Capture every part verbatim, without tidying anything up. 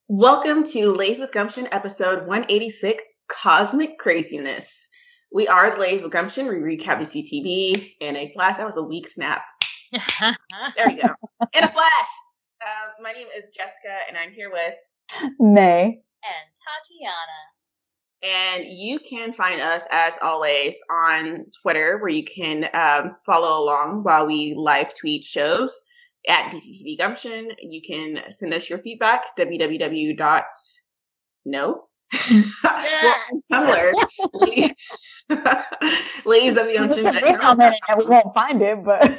Welcome to Ladies with Gumption, episode one eighty-six, Cosmic Craziness. We are the Ladies with Gumption. We recap D C T V in a flash. That was a weak snap. There we go. In a flash. Um, my name is Jessica, and I'm here with May and Tatiana. And you can find us, as always, on Twitter, where you can um, follow along while we live tweet shows at D C T V Gumption. You can send us your feedback, www. No. well, Tumblr, ladies, ladies of the Gumption. We won't find it, but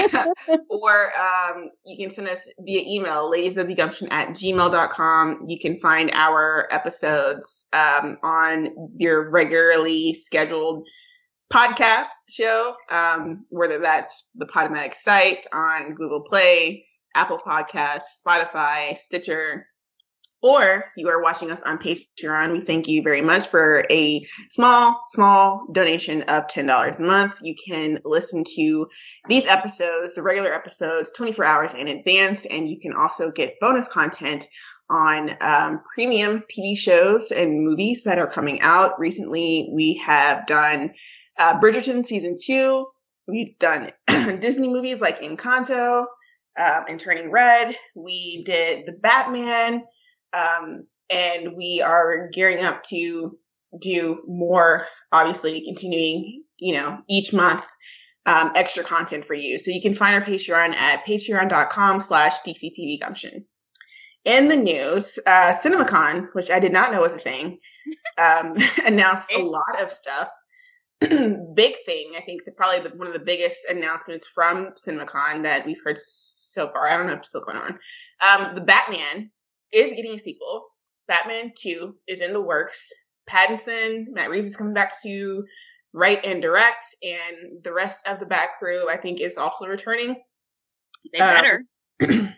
or um, you can send us via email, ladies of the gumption at gmail dot com. You can find our episodes um, on your regularly scheduled podcast show, um, whether that's the Podomatic site, on Google Play, Apple Podcasts, Spotify, Stitcher, or you are watching us on Patreon. We thank you very much for a small, small donation of ten dollars a month. You can listen to these episodes, the regular episodes, twenty-four hours in advance, and you can also get bonus content on um, premium T V shows and movies that are coming out. Recently, we have done uh, Bridgerton Season two. We've done Disney movies like Encanto um, and Turning Red. We did The Batman. Um, and we are gearing up to do more, obviously continuing, you know, each month, um, extra content for you. So you can find our Patreon at patreon dot com slash D C T V Gumption. In the news, uh, CinemaCon, which I did not know was a thing, um, announced a lot of stuff. Big thing, I think, that probably the, one of the biggest announcements from CinemaCon that we've heard so far. I don't know if it's still going on. Um, the Batman is getting a sequel. Batman two is in the works. Pattinson, Matt Reeves is coming back to write and direct, and the rest of the Bat crew, I think, is also returning. They better. Um,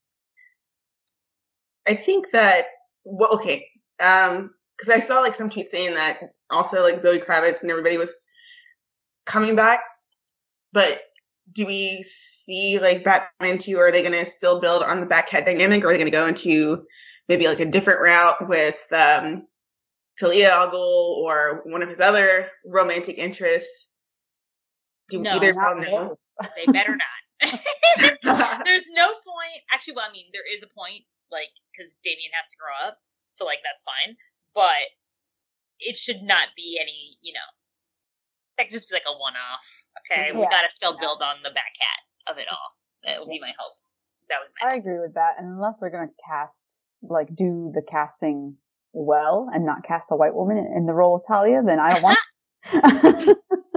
I think that, well, okay, um, because I saw like some tweets saying that also like Zoe Kravitz and everybody was coming back, but do we see like Batman two? Are they going to still build on the Batcat dynamic, or are they going to go into maybe like a different route with um, Talia al Ghul or one of his other romantic interests? Do no, either know? They better not. There's no point. Actually, well, I mean, there is a point, like, because Damian has to grow up, so like that's fine. But it should not be any, you know, that could just be like a one-off. Okay, yeah. We gotta still build on the Batcat of it all. That would be my hope. That was my I hope. agree with that. And unless they're gonna cast, like, do the casting well and not cast a white woman in the role of Talia, then I don't want.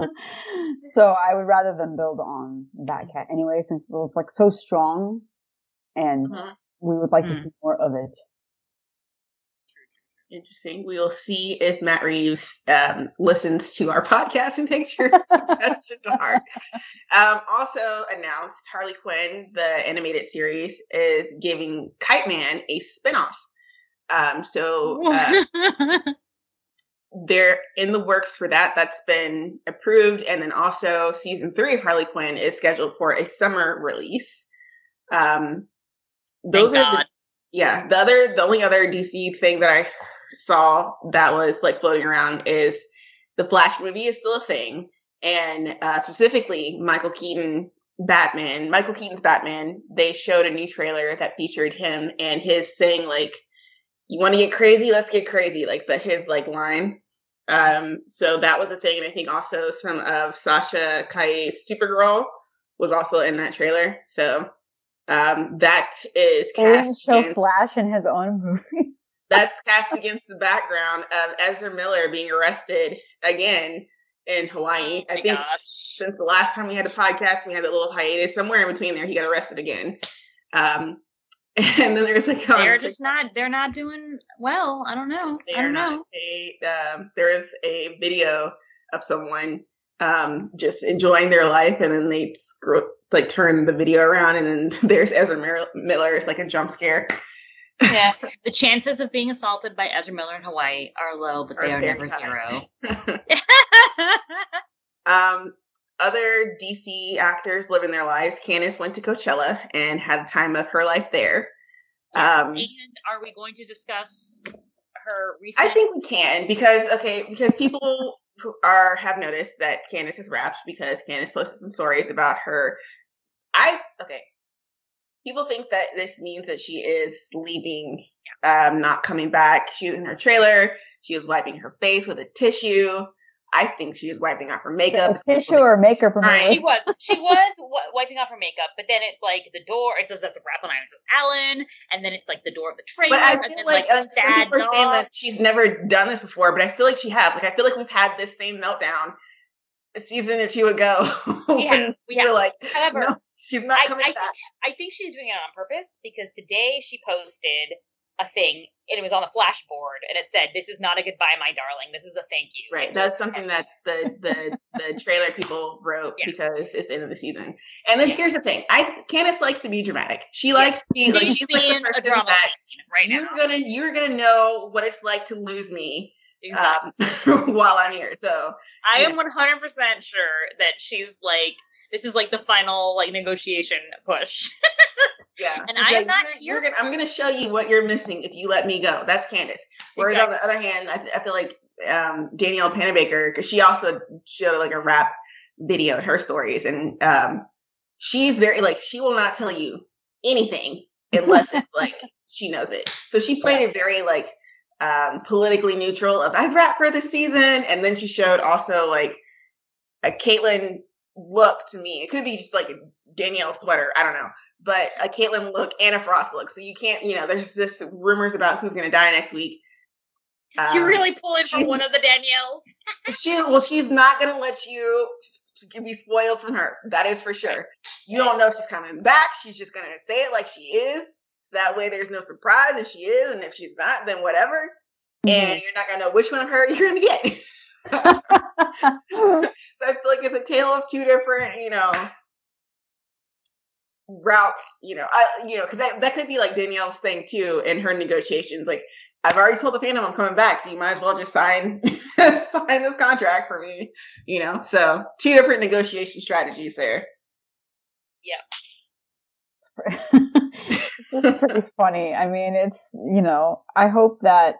So I would rather them build on Batcat anyway, since it was like so strong, and mm-hmm. we would like mm-hmm. to see more of it. Interesting. We'll see if Matt Reeves um, listens to our podcast and takes your suggestion to heart. Um, also announced, Harley Quinn, the animated series, is giving Kite Man a spinoff. Um, so uh, they're in the works for that. That's been approved. And then also season three of Harley Quinn is scheduled for a summer release. Um, those Thank are God. the, yeah, the other, the only other D C thing that I saw that was like floating around is the Flash movie is still a thing, and uh, specifically Michael Keaton Batman, Michael Keaton's Batman. They showed a new trailer that featured him and his saying like, "You want to get crazy? Let's get crazy." Like the his like line. Um, so that was a thing, and I think also some of Sasha Calle's Supergirl was also in that trailer. So um, that is cast. Show against- Flash in his own movie. That's cast against the background of Ezra Miller being arrested again in Hawaii. Oh I think gosh. Since the last time we had a podcast, we had that little hiatus. Somewhere in between there, he got arrested again. Um, and then there's like... Oh, they're just like, not, they're not doing well. I don't know. I don't know. A, um, there is a video of someone um, just enjoying their life, and then they screw, like turn the video around, and then there's Ezra Miller. It's like a jump scare. Yeah, the chances of being assaulted by Ezra Miller in Hawaii are low, but they are, are never high. Zero. um, other D C actors living their lives. Candace went to Coachella and had the time of her life there. Yes, Um, and are we going to discuss her recent? I think we can because okay, because people who are have noticed that Candace is wrapped because Candace posted some stories about her. I okay. People think that this means that she is leaving, um, not coming back. She was in her trailer. She was wiping her face with a tissue. I think she was wiping off her makeup. A tissue or makeup remover? She was. She was w- wiping off her makeup, but then it's like the door. It says that's a wrap on I S S Allen, and then it's like the door of the trailer. But I and feel then, like, like uh, the some sad people are saying dog. that she's never done this before, but I feel like she has. Like I feel like we've had this same meltdown a season or two ago. We have. We we have. were like, However, no, she's not I, coming I back. think I think she's doing it on purpose because today she posted a thing and it was on the flash board and it said, "This is not a goodbye, my darling. This is a thank you." Right, that's something that the the the trailer people wrote Yeah. because it's the end of the season. And then Yeah. here's the thing: I Candace likes to be dramatic. She Yeah. likes to be like She's she's like being the a person drama that queen right you're now. gonna you're gonna know what it's like to lose me Exactly. um, while I'm here. So I yeah. am one hundred percent sure that she's like, this is like the final like negotiation push. yeah, And she's I am like, not you're, here- you're gonna I'm gonna show you what you're missing if you let me go. That's Candace. Whereas on the other hand, I, I feel like um, Danielle Panabaker, because she also showed like a rap video in her stories, and um, she's very like she will not tell you anything unless it's like she knows it. So she played it very like um, politically neutral of I've rapped for this season, and then she showed also like a Caitlyn look to me. It could be just like a Danielle sweater, I don't know, but a Caitlyn look and a Frost look. So you can't, you know, there's this rumors about who's going to die next week. Um, You're really pulling for she's- one of the Danielles. she well, she's not going to let you be spoiled from her. That is for sure. You don't know if she's coming back. She's just going to say it like she is. So that way there's no surprise if she is, and if she's not, then whatever. And you're not going to know which one of her you're going to get. So I feel like it's a tale of two different, you know, routes. You know, I, you know, because that, that could be like Danielle's thing too in her negotiations. Like, I've already told the fandom I'm coming back, so you might as well just sign sign this contract for me. You know, so two different negotiation strategies there. It's pretty funny. I mean, it's, you know, I hope that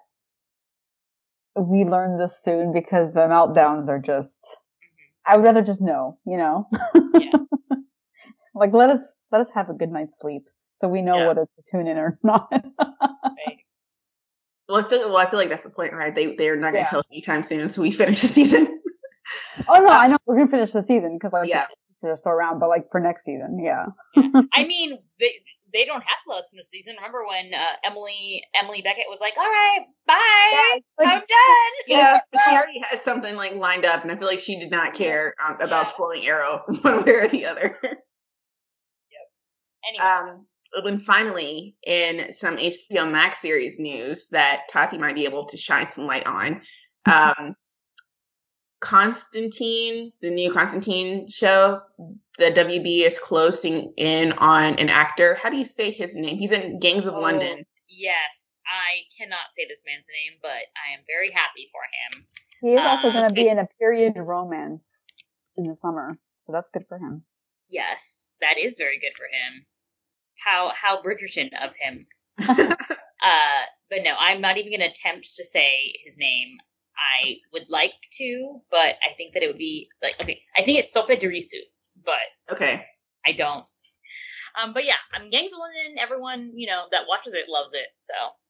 we learn this soon because the meltdowns are just, I would rather just know, you know, Yeah. like let us, let us have a good night's sleep so we know Yeah. whether to tune in or not. Right. Well, I feel well. I feel like that's the point, right? They they're not going to Yeah. tell us anytime soon, so we finish the season. Oh no, I know we're gonna finish the season because like Yeah. they're still around, but like for next season, yeah. I mean, they they don't have to let us finish the season. Remember when uh, Emily Emily Beckett was like, "All right, bye, like- I'm done." Yeah, but she already had something like lined up, and I feel like she did not care um, about Yeah. spoiling Arrow one way or the other. Anyway, Um, and then finally, in some H B O Max series news that Tati might be able to shine some light on, um, Constantine, the new Constantine show, the W B is closing in on an actor. How do you say his name? He's in Gangs of Oh. London. yes, I cannot say this man's name, but I am very happy for him. He is also Uh, going to be in a period romance in the summer, so that's good for him. Yes, that is very good for him. How how Bridgerton of him. Uh, but no, I'm not even going to attempt to say his name. I would like to, but I think that it would be like okay. I think it's Sope Derisu, but Okay. I don't. Um, but yeah, I'm Gangs of London. Everyone you know that watches it loves it. So,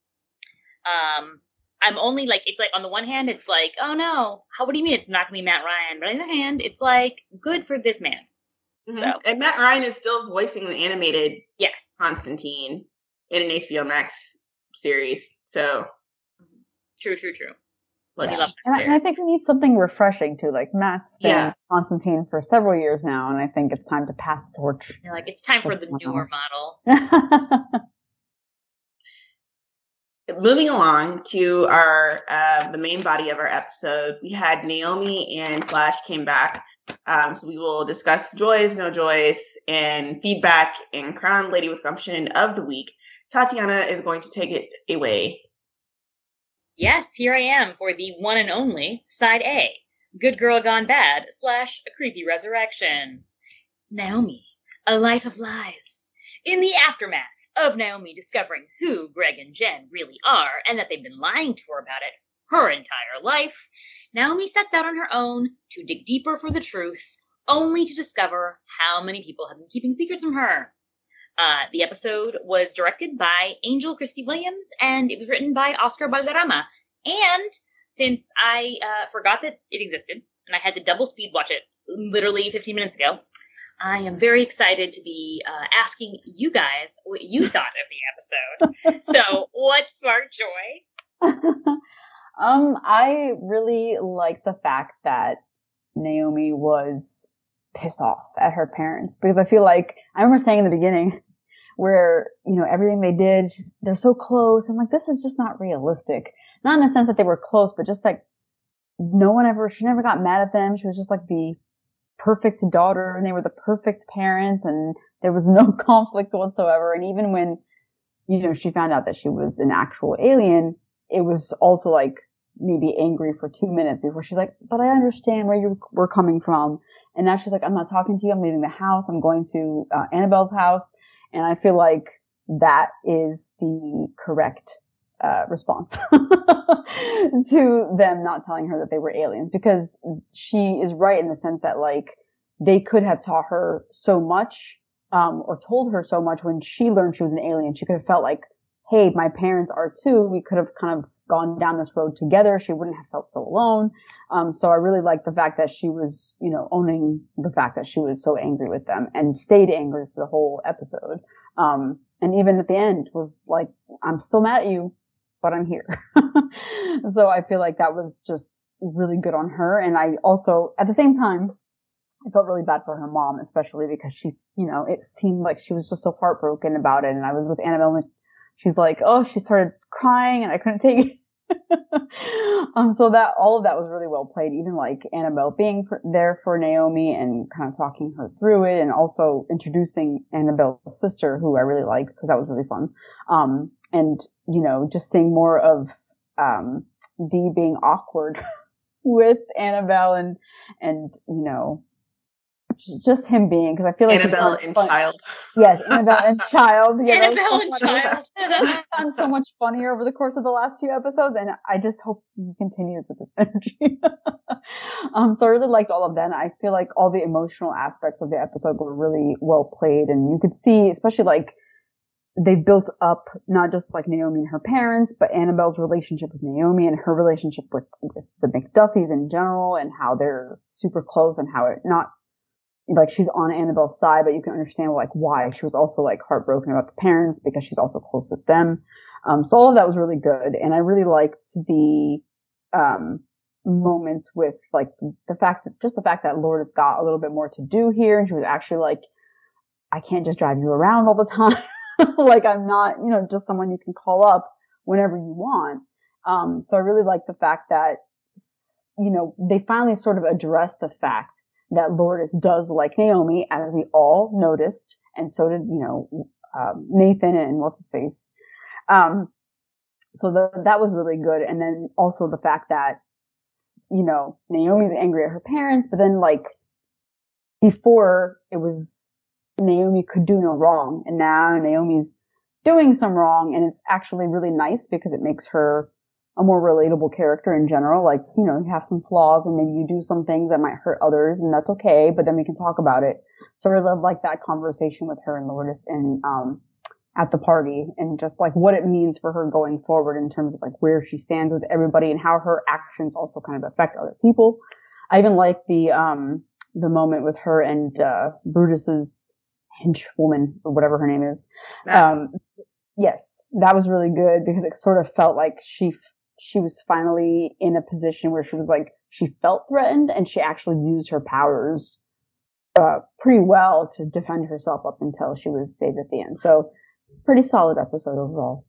um, I'm only like it's like on the one hand, it's like oh no, how what do you mean it's not gonna be Matt Ryan? But on the other hand, it's like good for this man. Mhm. So And Matt Ryan is still voicing the animated yes, Constantine in an H B O Max series. So true, true, true. let's We love just And I, and I think we need something refreshing too. Like Matt's been Yeah. Constantine for several years now, and I think it's time to pass the torch. You're like it's time for the Wow. newer model. Moving along to our uh, the main body of our episode, we had Naomi and Flash came back. Um, so we will discuss joys, no joys, and feedback and crown Lady with Gumption of the week. Tatiana is going to take it away. Yes, here I am for the one and only side A. Good Girl Gone Bad slash A Creepy Resurrection. Naomi, a life of lies. In the aftermath of Naomi discovering who Greg and Jen really are, and that they've been lying to her about it her entire life, Naomi sets out on her own to dig deeper for the truth, only to discover how many people have been keeping secrets from her. Uh, the episode was directed by Angel Christie Williams, and it was written by Oscar Valderrama. And since I uh, forgot that it existed, and I had to double speed watch it literally fifteen minutes ago, I am very excited to be uh, asking you guys what you thought of the episode. So, what sparked joy? um, I really like the fact that Naomi was pissed off at her parents, because I feel like, I remember saying in the beginning where, you know, everything they did, just, they're so close. I'm like, this is just not realistic. Not in the sense that they were close, but just like, no one ever, she never got mad at them. She was just like the perfect daughter, and they were the perfect parents, and there was no conflict whatsoever. And even when, you know, she found out that she was an actual alien, it was also like maybe angry for two minutes before she's like, but I understand where you were coming from. And now she's like, I'm not talking to you. I'm leaving the house. I'm going to uh, Annabelle's house. And I feel like that is the correct uh, response to them not telling her that they were aliens, because she is right in the sense that, like, they could have taught her so much, um, or told her so much when she learned she was an alien. She could have felt like, hey, my parents are too. We could have kind of gone down this road together. She wouldn't have felt so alone. Um, so I really like the fact that she was, you know, owning the fact that she was so angry with them and stayed angry for the whole episode. Um, and even at the end was like, I'm still mad at you, but I'm here. So I feel like that was just really good on her. And I also, at the same time, I felt really bad for her mom, especially because she, you know, it seemed like she was just so heartbroken about it. And I was with Annabelle, and she's like, oh, she started crying and I couldn't take it. um, so that, all of that was really well played. Even like Annabelle being for, there for Naomi and kind of talking her through it, and also introducing Annabelle's sister, who I really liked, because that was really fun. Um, and, you know, just seeing more of, um, Dee being awkward with Annabelle, and, and, you know, just him being, because I feel like Annabelle and fun. Child. Yes, Annabelle and Child. Yeah, Annabelle and Child. He's gotten so much funnier over the course of the last few episodes, and I just hope he continues with this energy. um, so I really liked all of that. And I feel like all the emotional aspects of the episode were really well played, and you could see, especially like, they built up not just like Naomi and her parents, but Annabelle's relationship with Naomi and her relationship with, with the McDuffies in general, and how they're super close, and how it not, like, she's on Annabelle's side, but you can understand like why she was also like heartbroken about the parents, because she's also close with them. Um, so all of that was really good. And I really liked the, um, moments with like the fact that, just the fact that Lourdes got a little bit more to do here. And she was actually like, I can't just drive you around all the time. Like, I'm not, you know, just someone you can call up whenever you want. Um, so I really like the fact that, you know, they finally sort of addressed the fact that Lourdes does like Naomi, as we all noticed, and so did, you know, um, Nathan and what's his face. Um, so the, that was really good. And then also the fact that, you know, Naomi's angry at her parents, but then like before it was Naomi could do no wrong, and now Naomi's doing some wrong, and it's actually really nice because it makes her a more relatable character in general. Like, you know, you have some flaws and maybe you do some things that might hurt others, and that's okay, but then we can talk about it. So I love like that conversation with her and Lourdes and, um, at the party, and just like what it means for her going forward in terms of like where she stands with everybody and how her actions also kind of affect other people. I even like the, um, the moment with her and, uh, Brutus's henchwoman, or whatever her name is. Um, yes, that was really good, because it sort of felt like she, she was finally in a position where she was like, she felt threatened, and she actually used her powers, uh, pretty well to defend herself up until she was saved at the end. So, pretty solid episode overall.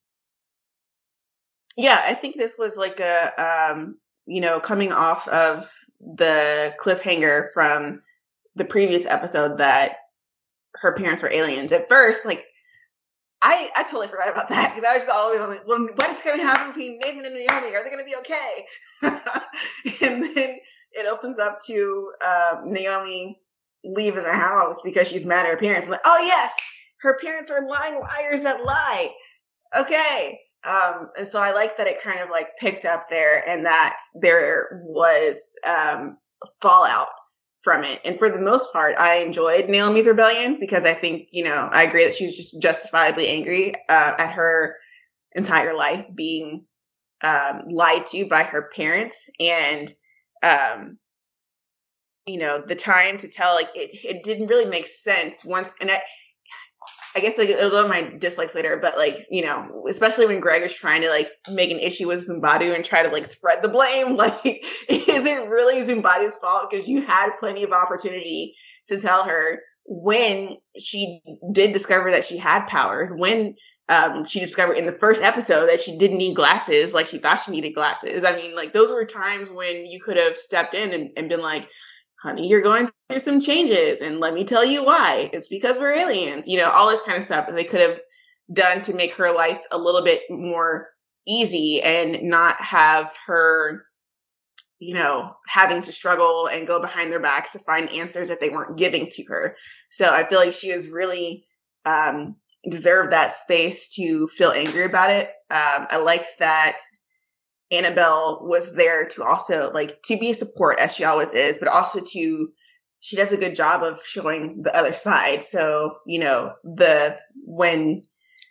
Yeah, I think this was like a, um, you know, coming off of the cliffhanger from the previous episode that her parents were aliens. At first, like, I, I totally forgot about that, because I was just always like, well, what's going to happen between Nathan and Naomi? Are they going to be okay? And then it opens up to uh, Naomi leaving the house because she's mad at her parents. I'm like, oh, yes, her parents are lying liars that lie. Okay. Um, and so I like that it kind of like picked up there and that there was um, fallout from it. And for the most part, I enjoyed Naomi's rebellion because I think, you know, I agree that she was just justifiably angry uh, at her entire life being um, lied to by her parents. And, um, you know, the time to tell, like, it, it didn't really make sense once. And I, I guess like it'll go to my dislikes later, but like, you know, especially when Greg is trying to like make an issue with Zumbadu and try to like spread the blame, like, is it really Zumbadu's fault? Because you had plenty of opportunity to tell her when she did discover that she had powers, when um, she discovered in the first episode that she didn't need glasses, like she thought she needed glasses. I mean, like those were times when you could have stepped in and, and been like, honey, you're going through some changes and let me tell you why. It's because we're aliens, you know, all this kind of stuff that they could have done to make her life a little bit more easy and not have her, you know, having to struggle and go behind their backs to find answers that they weren't giving to her. So I feel like she was really um, deserved that space to feel angry about it. Um, I like that Annabelle was there to also like to be a support as she always is, but also to, she does a good job of showing the other side. So, you know, the, when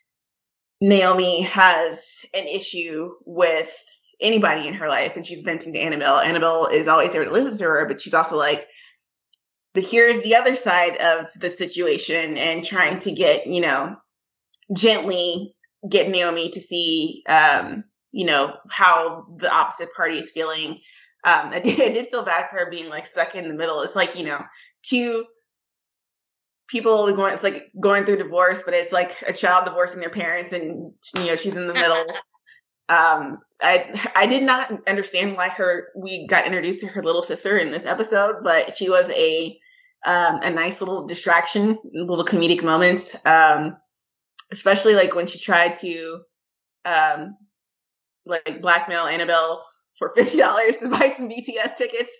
Naomi has an issue with anybody in her life and she's venting to Annabelle, Annabelle is always there to listen to her, but she's also like, but here's the other side of the situation and trying to get, you know, gently get Naomi to see, um, you know, how the opposite party is feeling. Um, I did, I did feel bad for her being like stuck in the middle. It's like, you know, two people going, it's like going through divorce, but it's like a child divorcing their parents and, you know, she's in the middle. um, I, I did not understand why her, we got introduced to her little sister in this episode, but she was a, um, a nice little distraction, little comedic moments. Um, especially like when she tried to, um, like blackmail Annabelle for fifty dollars to buy some B T S tickets.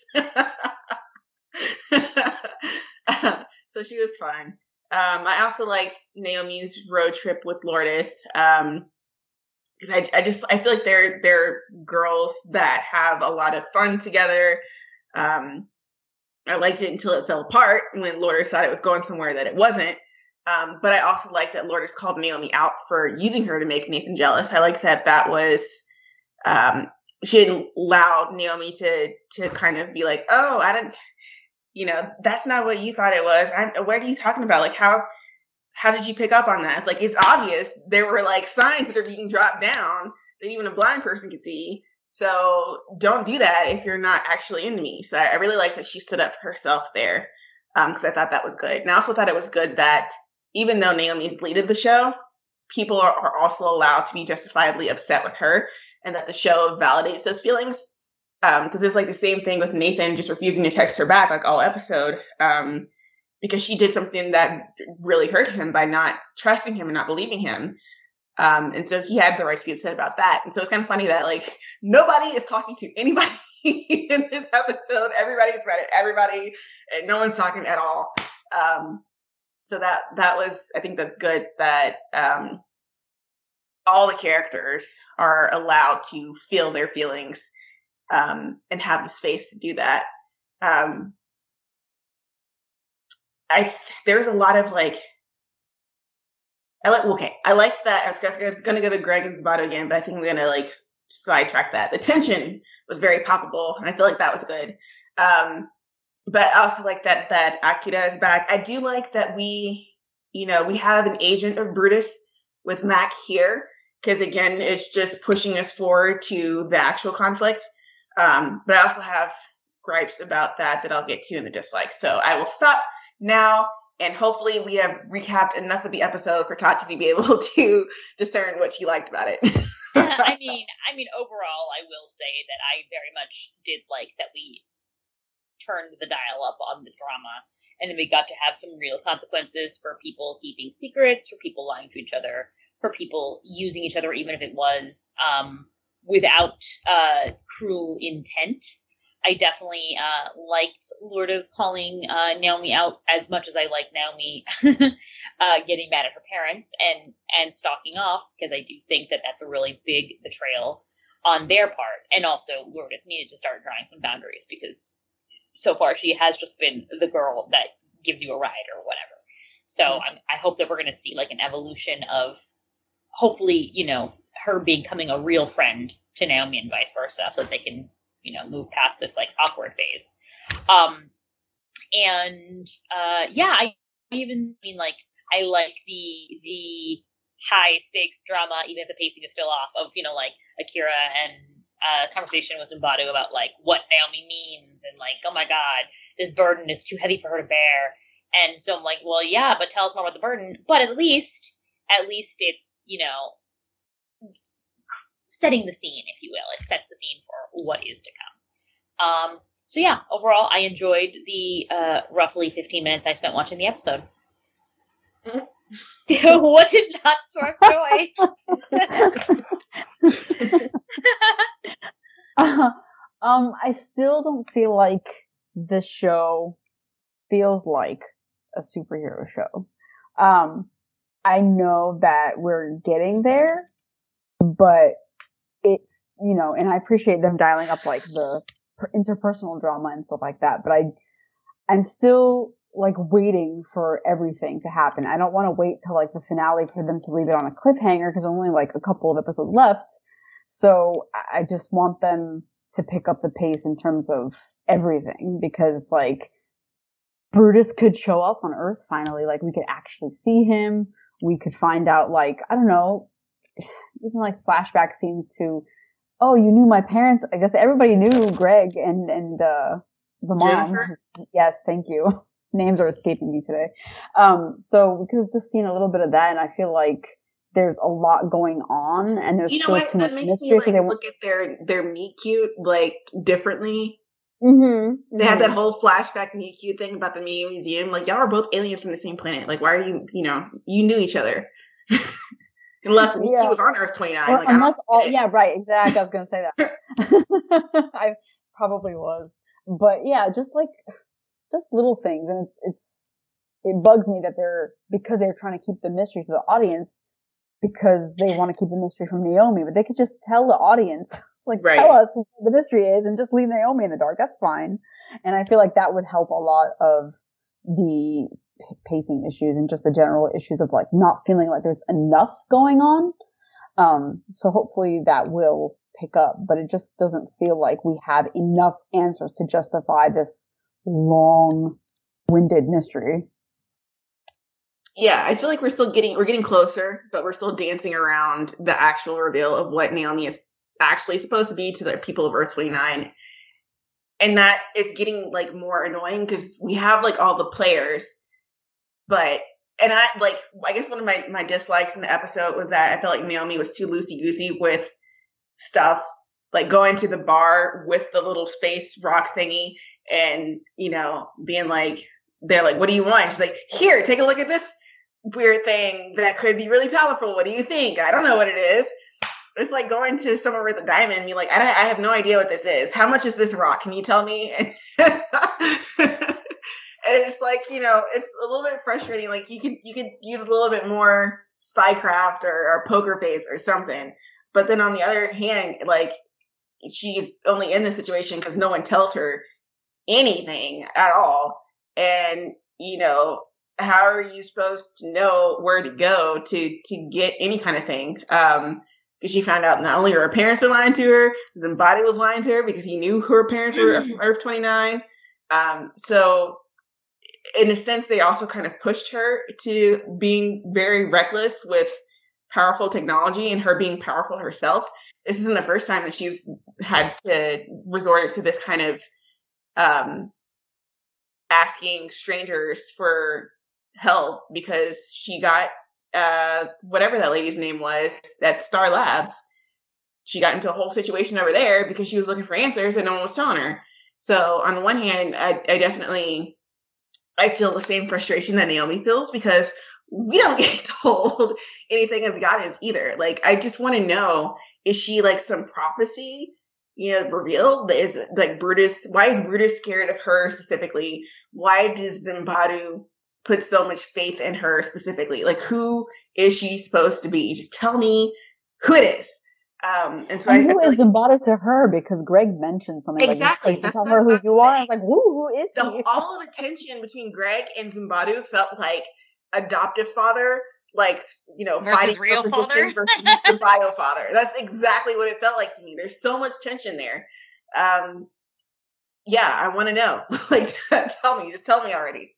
So she was fun. Um, I also liked Naomi's road trip with Lourdes. Um, because I, I just, I feel like they're, they're girls that have a lot of fun together. Um, I liked it until it fell apart when Lourdes thought it was going somewhere that it wasn't. Um, but I also like that Lourdes called Naomi out for using her to make Nathan jealous. I like that that was, um, she didn't allow Naomi to, to kind of be like, oh, I didn't, you know, that's not what you thought it was. I, what are you talking about? Like, how, how did you pick up on that? It's like, it's obvious there were like signs that are being dropped down that even a blind person could see. So don't do that if you're not actually into me. So I really like that she stood up for herself there. Um, cause I thought that was good. And I also thought it was good that even though Naomi's deleted the show, people are, are also allowed to be justifiably upset with her and that the show validates those feelings. Um, cause it's like the same thing with Nathan just refusing to text her back like all episode. Um, because she did something that really hurt him by not trusting him and not believing him. Um, and so he had the right to be upset about that. And so it's kind of funny that like nobody is talking to anybody in this episode. Everybody's read it, everybody, and no one's talking at all. Um, so that, that was, I think that's good that, um, all the characters are allowed to feel their feelings, um, and have the space to do that. Um, I, there's a lot of like, I like, okay, I like that. I was, I was going to go to Greg and Zumbadu again, but I think I'm going to like sidetrack that. The tension was very palpable, and I feel like that was good. Um, but I also like that, that Akira is back. I do like that we, you know, we have an agent of Brutus with Mac here, because again, it's just pushing us forward to the actual conflict. Um, but I also have gripes about that that I'll get to in the dislikes. So I will stop now. And hopefully we have recapped enough of the episode for Tati to be able to discern what she liked about it. I mean, I mean, overall, I will say that I very much did like that we turned the dial up on the drama, and then we got to have some real consequences for people keeping secrets, for people lying to each other, for people using each other, even if it was um, without uh, cruel intent. I definitely uh, liked Lourdes calling uh, Naomi out as much as I like Naomi uh, getting mad at her parents and, and stalking off, because I do think that that's a really big betrayal on their part. And also Lourdes needed to start drawing some boundaries, because so far she has just been the girl that gives you a ride or whatever. So I'm, I hope that we're going to see like an evolution of hopefully, you know, her becoming a real friend to Naomi and vice versa, so that they can, you know, move past this like awkward phase. Um, and uh, yeah, I even I mean like I like the the high stakes drama, even if the pacing is still off, of, you know, like Akira and uh, conversation with Zumbado about like what Naomi means, and like, oh my god, this burden is too heavy for her to bear. And so I'm like, well, yeah, but tell us more about the burden. But at least, at least it's, you know, setting the scene, if you will. It sets the scene for what is to come. Um, so yeah, overall, I enjoyed the uh, roughly fifteen minutes I spent watching the episode. What did not spark joy? uh, um, I still don't feel like this show feels like a superhero show. Um, I know that we're getting there, but it, you know, and I appreciate them dialing up like the interpersonal drama and stuff like that, but I, I'm still like waiting for everything to happen. I don't want to wait till like the finale for them to leave it on a cliffhanger, because only like a couple of episodes left. So I just want them to pick up the pace in terms of everything, because it's like Brutus could show up on Earth finally. Like we could actually see him. We could find out, like, I don't know, even like flashback scenes to, oh, you knew my parents. I guess everybody knew Greg and, and, uh, the mom. Jennifer? Yes, thank you. Names are escaping me today. Um, so we could have just seen a little bit of that, and I feel like there's a lot going on, and there's you know still what? too That much makes mystery. me like They look at their their meet cute like differently. mm-hmm, They mm-hmm. had that whole flashback meet cute thing about the media museum. Like, y'all are both aliens from the same planet. Like, why are you? You know, you knew each other. Unless Miki Yeah. was on Earth twenty-nine. Or Like, I unless don't all, get it. yeah, right, exactly. I was gonna say that. I probably was, but yeah, just like just little things, and it's it's it bugs me that they're because they're trying to keep the mystery for the audience, because they want to keep the mystery from Naomi, but they could just tell the audience, like, Right. tell us what the mystery is, and just leave Naomi in the dark. That's fine, and I feel like that would help a lot of the p- pacing issues and just the general issues of like not feeling like there's enough going on. Um, so hopefully that will pick up, but it just doesn't feel like we have enough answers to justify this long-winded mystery. Yeah, I feel like we're still getting we're getting closer, but we're still dancing around the actual reveal of what Naomi is actually supposed to be to the people of Earth twenty-nine. And that it's getting like more annoying, because we have like all the players, but and I like I guess one of my, my dislikes in the episode was that I felt like Naomi was too loosey-goosey with stuff, like going to the bar with the little space rock thingy and, you know, being like, they're like, what do you want? She's like, here, take a look at this weird thing that could be really powerful. What do you think? I don't know what it is. It's like going to somewhere with a diamond and be like, I, I have no idea what this is. How much is this rock? Can you tell me? And, and it's like, you know, it's a little bit frustrating. Like you could you could use a little bit more spycraft or, or poker face or something. But then on the other hand, like she's only in this situation because no one tells her anything at all. And, you know, how are you supposed to know where to go to to get any kind of thing? Um, because she found out not only her parents were lying to her, Zumbado was lying to her because he knew who her parents were from Earth twenty-nine. Um, so in a sense, they also kind of pushed her to being very reckless with powerful technology and her being powerful herself. This isn't the first time that she's had to resort to this kind of um, asking strangers for help, because she got uh, whatever that lady's name was at Star Labs. She got into a whole situation over there because she was looking for answers and no one was telling her. So on the one hand, I, I definitely, I feel the same frustration that Naomi feels, because we don't get told anything as God is either. Like, I just want to know, is she like some prophecy you know, reveal is like Brutus. Why is Brutus scared of her specifically? Why does Zimbardo put so much faith in her specifically? Like, who is she supposed to be? Just tell me who it is. Um, and so and I, who I feel is like Zimbardo to her? Because Greg mentioned something exactly like, that's tell what I her was who about to you are. I say. was like, who, who is The, he? all of the tension between Greg and Zimbardo felt like adoptive father, like, you know, Versus fighting real for position father? versus the bio father. That's exactly what it felt like to me. There's so much tension there. Um, yeah, I want to know. Like, tell me, just tell me already.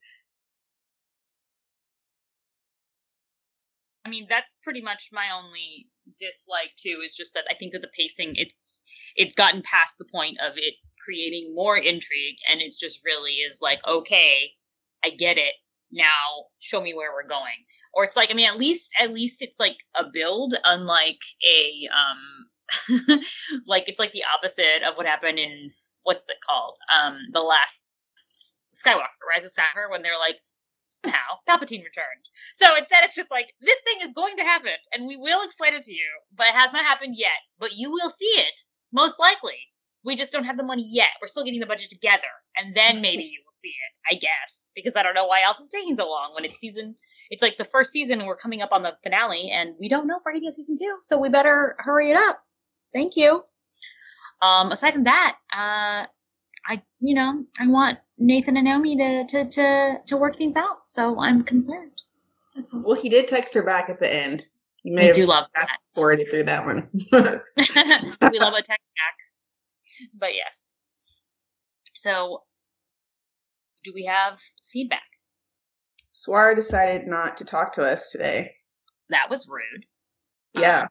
I mean, that's pretty much my only dislike too, is just that I think that the pacing, it's it's gotten past the point of it creating more intrigue, and it's just really is like, okay, I get it. Now show me where we're going. Or it's like, I mean, at least at least it's like a build, unlike a um like it's like the opposite of what happened in what's it called? Um the last Skywalker, Rise of Skywalker, when they're like, somehow Palpatine returned. So instead it's just like, this thing is going to happen and we will explain it to you, but it has not happened yet. But you will see it, most likely. We just don't have the money yet. We're still getting the budget together, and then maybe you will see it, I guess. Because I don't know why else it's taking so long when it's season it's like the first season and we're coming up on the finale and we don't know if we're gonna get season two, so we better hurry it up. Thank you. Um aside from that, uh I, you know, I want Nathan and Naomi to, to, to, to work things out. So I'm concerned. That's all. Well, he did text her back at the end. You may I have do love fast that. forwarded through that one. We love a text back. But yes. So, do we have feedback? Swara decided not to talk to us today. That was rude. Yeah.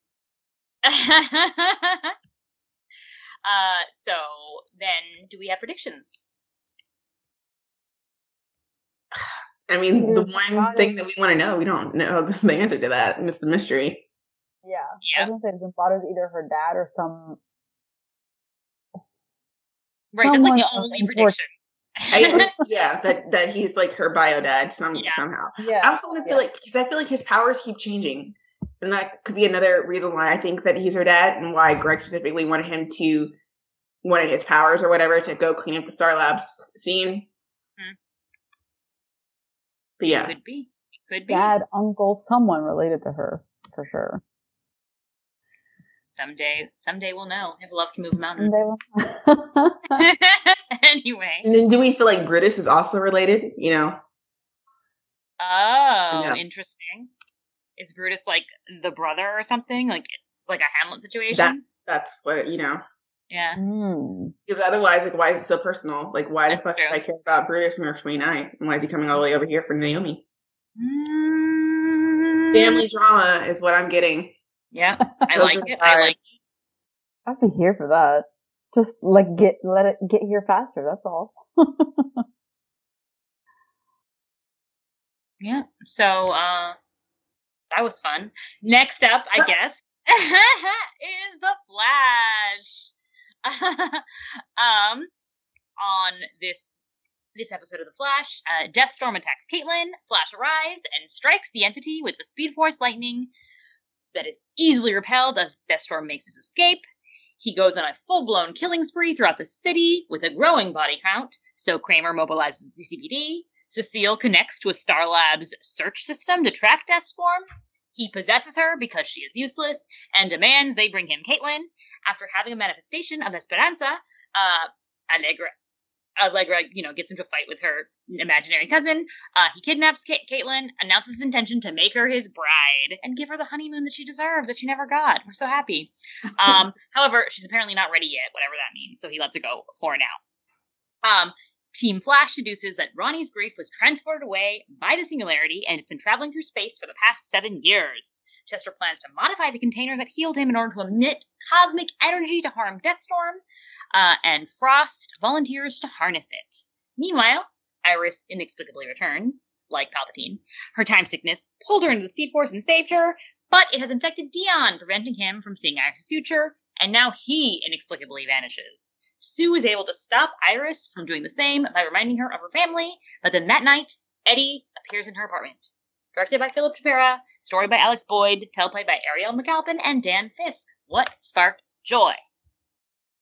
Um, Uh, so then, do we have predictions? I mean, the one thing that we want to know, we don't know the answer to that, and it's the mystery. Yeah. Yep. I was going to say Zimbardo's either her dad or some... Right, that's like the someone only of prediction. I, yeah, that, that he's like her bio dad some, Yeah. somehow. Yeah. I also want to feel like, because I feel like his powers keep changing. And that could be another reason why I think that he's her dad, and why Greg specifically wanted him to, wanted his powers or whatever to go clean up the Star Labs scene. Hmm. But yeah. It could be. It could be. Dad, uncle, someone related to her, for sure. Someday, someday we'll know if love can move a mountain. Someday we'll... Anyway. And then do we feel like Brutus is also related, you know? Oh, Yeah. interesting. Is Brutus like the brother or something? Like it's like a Hamlet situation? That's, that's what, you know. Yeah. Mm. Because otherwise, like, why is it so personal? Like, why That's the fuck true. should I care about Brutus and Earth twenty-nine? And why is he coming all the way over here for Naomi? Mm. Family drama is what I'm getting. Yeah, I Those like are the it. I like vibes. it. I have to hear for that. Just like get let it get here faster. That's all. Yeah. So, uh, that was fun. Next up, I guess, is the Flash. um, on this this episode of the Flash, uh, Deathstorm attacks Caitlin. Flash arrives and strikes the entity with the Speed Force lightning that is easily repelled as Deathstorm makes his escape. He goes on a full-blown killing spree throughout the city with a growing body count, so Kramer mobilizes the C P D. Cecile connects to a Star Labs search system to track Deathstorm. He possesses her because she is useless and demands they bring him Caitlin. After having a manifestation of Esperanza, uh, Allegra, Allegra, you know, gets into a fight with her imaginary cousin. Uh, he kidnaps Ca- Caitlin, announces his intention to make her his bride, and give her the honeymoon that she deserved, that she never got. We're so happy. Um, however, she's apparently not ready yet, whatever that means, so he lets her go for now. Um, Team Flash deduces that Ronnie's grief was transported away by the Singularity and has been traveling through space for the past seven years. Chester plans to modify the container that healed him in order to emit cosmic energy to harm Deathstorm, uh, and Frost volunteers to harness it. Meanwhile, Iris inexplicably returns, like Palpatine. Her time sickness pulled her into the Speed Force and saved her, but it has infected Dion, preventing him from seeing Iris' future, and now he inexplicably vanishes. Sue is able to stop Iris from doing the same by reminding her of her family, but then that night, Eddie appears in her apartment. Directed by Philip Tapera, story by Alex Boyd, teleplayed by Ariel McAlpin and Dan Fisk. What sparked joy?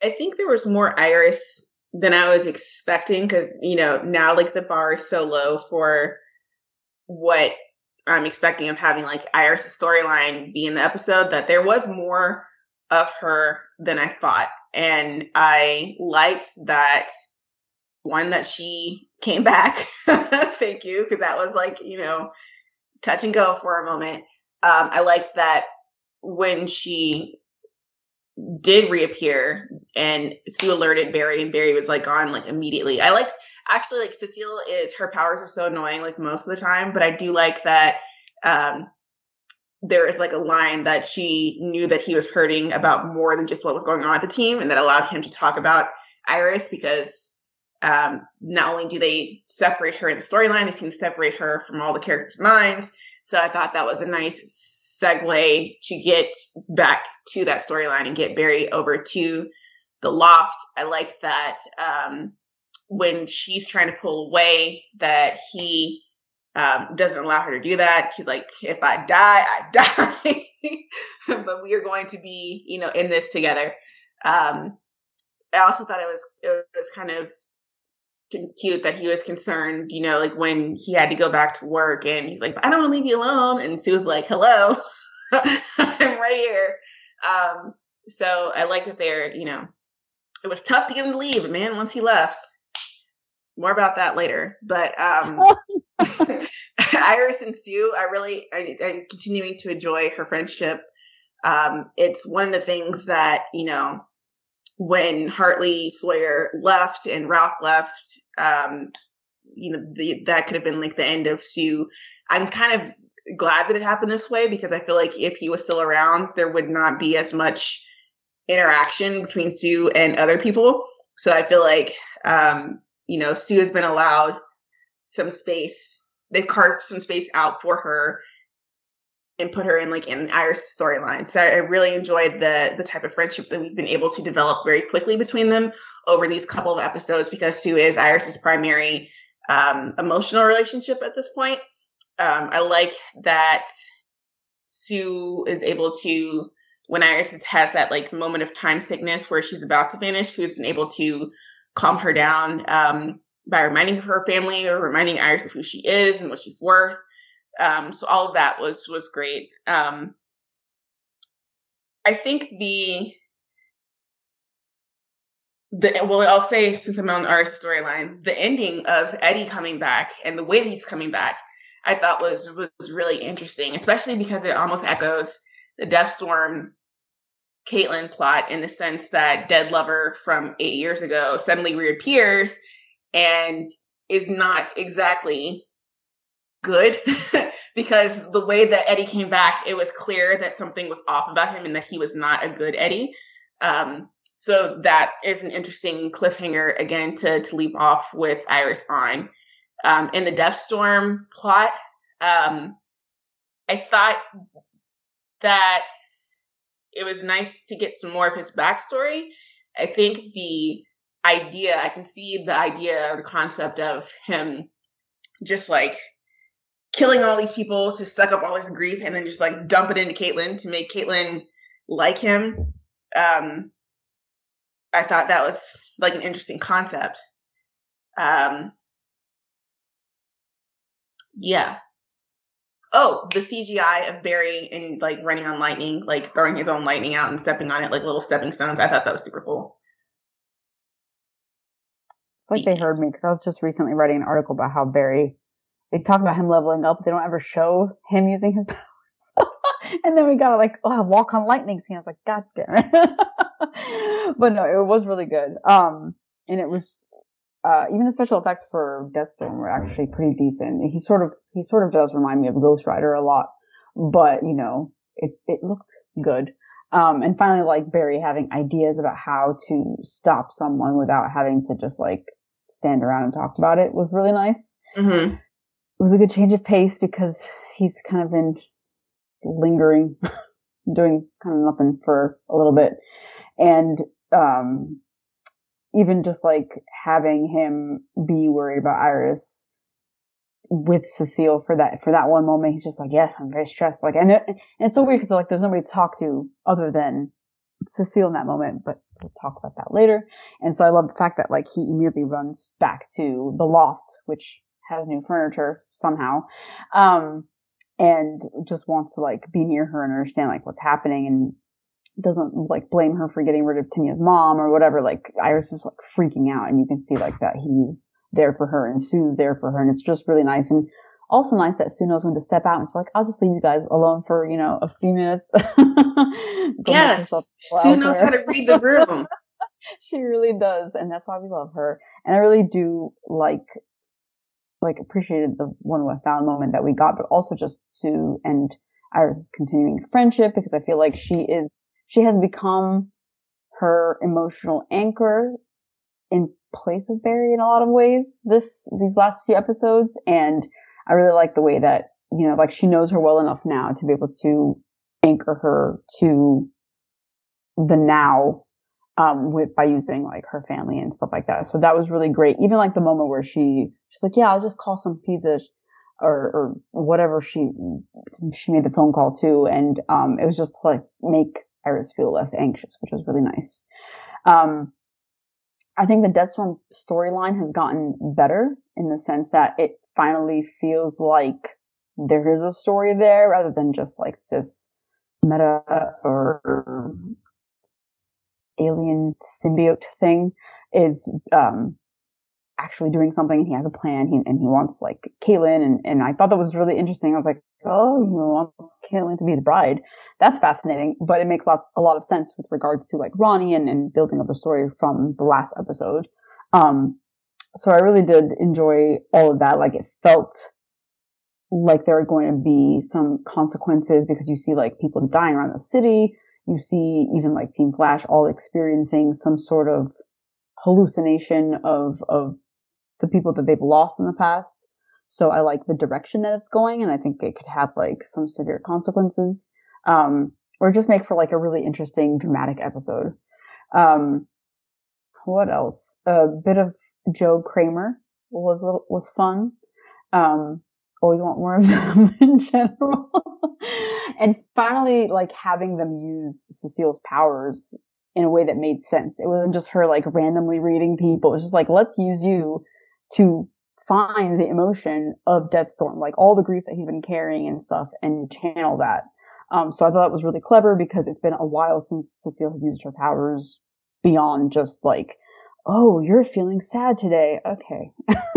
I think there was more Iris than I was expecting because, you know, now like the bar is so low for what I'm expecting of having like Iris' storyline be in the episode that there was more of her than I thought. And I liked that one that she came back. Thank you. Because that was like, you know, touch and go for a moment. Um, I liked that when she did reappear and Sue alerted Barry and Barry was like gone like immediately. I like actually like Cecile is her powers are so annoying like most of the time, but I do like that um there is like a line that she knew that he was hurting about more than just what was going on with the team and that allowed him to talk about Iris because um not only do they separate her in the storyline, they seem to separate her from all the characters' minds. So I thought that was a nice segue to get back to that storyline and get Barry over to the loft. I like that um, when she's trying to pull away that he um, doesn't allow her to do that. He's like, if I die, I die. But we are going to be, you know, in this together. Um, I also thought it was it was kind of cute that he was concerned, you know, like when he had to go back to work and he's like, I don't want to leave you alone. And Sue was like, hello, I'm right here. Um, so I like that they're, you know, it was tough to get him to leave, man, once he left. More about that later. But um, Iris and Sue, I really, I, I'm continuing to enjoy her friendship. Um, it's one of the things that, you know, when Hartley Sawyer left and Ralph left, um, you know, the, that could have been like the end of Sue. I'm kind of glad that it happened this way because I feel like if he was still around, there would not be as much interaction between Sue and other people. So I feel like, um, you know, Sue has been allowed some space. They've carved some space out for her and put her in like an Iris storyline. So I really enjoyed the the type of friendship that we've been able to develop very quickly between them over these couple of episodes because Sue is Iris's primary um, emotional relationship at this point. Um, I like that Sue is able to, when Iris has that like moment of time sickness where she's about to vanish, Sue's been able to calm her down um, by reminding her of her family or reminding Iris of who she is and what she's worth. Um, so all of that was was great. Um, I think the the well, I'll say since I'm on our storyline, the ending of Eddie coming back and the way that he's coming back, I thought was was really interesting, especially because it almost echoes the Deathstorm Caitlin plot in the sense that dead lover from eight years ago suddenly reappears and is not exactly good because the way that Eddie came back, it was clear that something was off about him and that he was not a good Eddie. Um, so that is an interesting cliffhanger again to, to leap off with Iris on. Um, in the Deathstorm plot, um, I thought that it was nice to get some more of his backstory. I think the idea, I can see the idea or the concept of him just like killing all these people to suck up all his grief and then just like dump it into Caitlin to make Caitlin like him. Um, I thought that was like an interesting concept. Um, yeah. Oh, the C G I of Barry and like running on lightning, like throwing his own lightning out and stepping on it like little stepping stones. I thought that was super cool. It's like they heard me because I was just recently writing an article about how Barry, they talk about him leveling up, but they don't ever show him using his powers. And then we got like, oh, walk on lightning scene. I was like, God damn it. But no, it was really good. Um, and it was, uh, even the special effects for Deathstorm were actually pretty decent. He sort of, he sort of does remind me of Ghost Rider a lot, but you know, it, it looked good. Um, and finally, like Barry having ideas about how to stop someone without having to just like stand around and talk about it was really nice. Mm-hmm. It was a good change of pace because he's kind of been lingering, doing kind of nothing for a little bit. And, um, even just like having him be worried about Iris with Cecile for that, for that one moment, he's just like, yes, I'm very stressed. Like, and, it, and it's so weird because like there's nobody to talk to other than Cecile in that moment, but we'll talk about that later. And so I love the fact that like he immediately runs back to the loft, which has new furniture somehow, um, and just wants to like be near her and understand like what's happening, and doesn't like blame her for getting rid of Tanya's mom or whatever. Like Iris is like freaking out, and you can see like that he's there for her and Sue's there for her, and it's just really nice. And also nice that Sue knows when to step out and she's like, I'll just leave you guys alone for, you know, a few minutes. Yes, Sue knows how to read the room. She really does, and that's why we love her. And I really do like like appreciated the one West Allen moment that we got, but also just Sue and Iris' continuing friendship, because I feel like she is she has become her emotional anchor in place of Barry in a lot of ways this these last few episodes. And I really like the way that, you know, like she knows her well enough now to be able to anchor her to the now, um, with, by using like her family and stuff like that. So that was really great. Even like the moment where she, she's like, yeah, I'll just call some pizza or, or whatever she, she made the phone call to. And, um, it was just to, like make Iris feel less anxious, which was really nice. Um, I think the Deathstorm storyline has gotten better in the sense that it finally feels like there is a story there rather than just like this meta or alien symbiote thing is um, actually doing something, and he has a plan, he, and he wants like Caitlin, and, and I thought that was really interesting. I was like, oh, he wants Caitlin to be his bride. That's fascinating, but it makes a lot, a lot of sense with regards to like Ronnie and, and building up the story from the last episode. Um, so I really did enjoy all of that. Like it felt like there are going to be some consequences because you see like people dying around the city. You see even like Team Flash all experiencing some sort of hallucination of, of the people that they've lost in the past. So I like the direction that it's going, and I think it could have like some severe consequences, um, or just make for like a really interesting dramatic episode. Um, what else? A bit of Joe Kramer was was fun. Um, always want more of them in general. And finally, like having them use Cecile's powers in a way that made sense. It wasn't just her like randomly reading people. It was just like, let's use you to find the emotion of Deathstorm, like all the grief that he's been carrying and stuff, and channel that. Um, so I thought it was really clever because it's been a while since Cecile has used her powers beyond just like, oh, you're feeling sad today. Okay.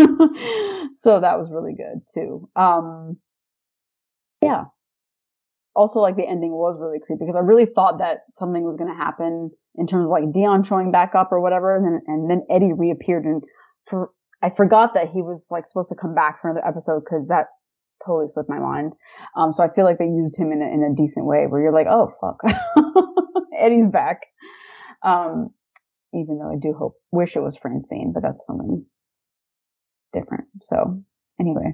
So that was really good too. Um, yeah. Also, like the ending was really creepy because I really thought that something was going to happen in terms of like Dion showing back up or whatever. And then, and then Eddie reappeared, and for, I forgot that he was like supposed to come back for another episode because that totally slipped my mind. Um, so I feel like they used him in a, in a decent way where you're like, oh, fuck. Eddie's back. Um, even though I do hope, wish it was Francine, but that's something different. So anyway.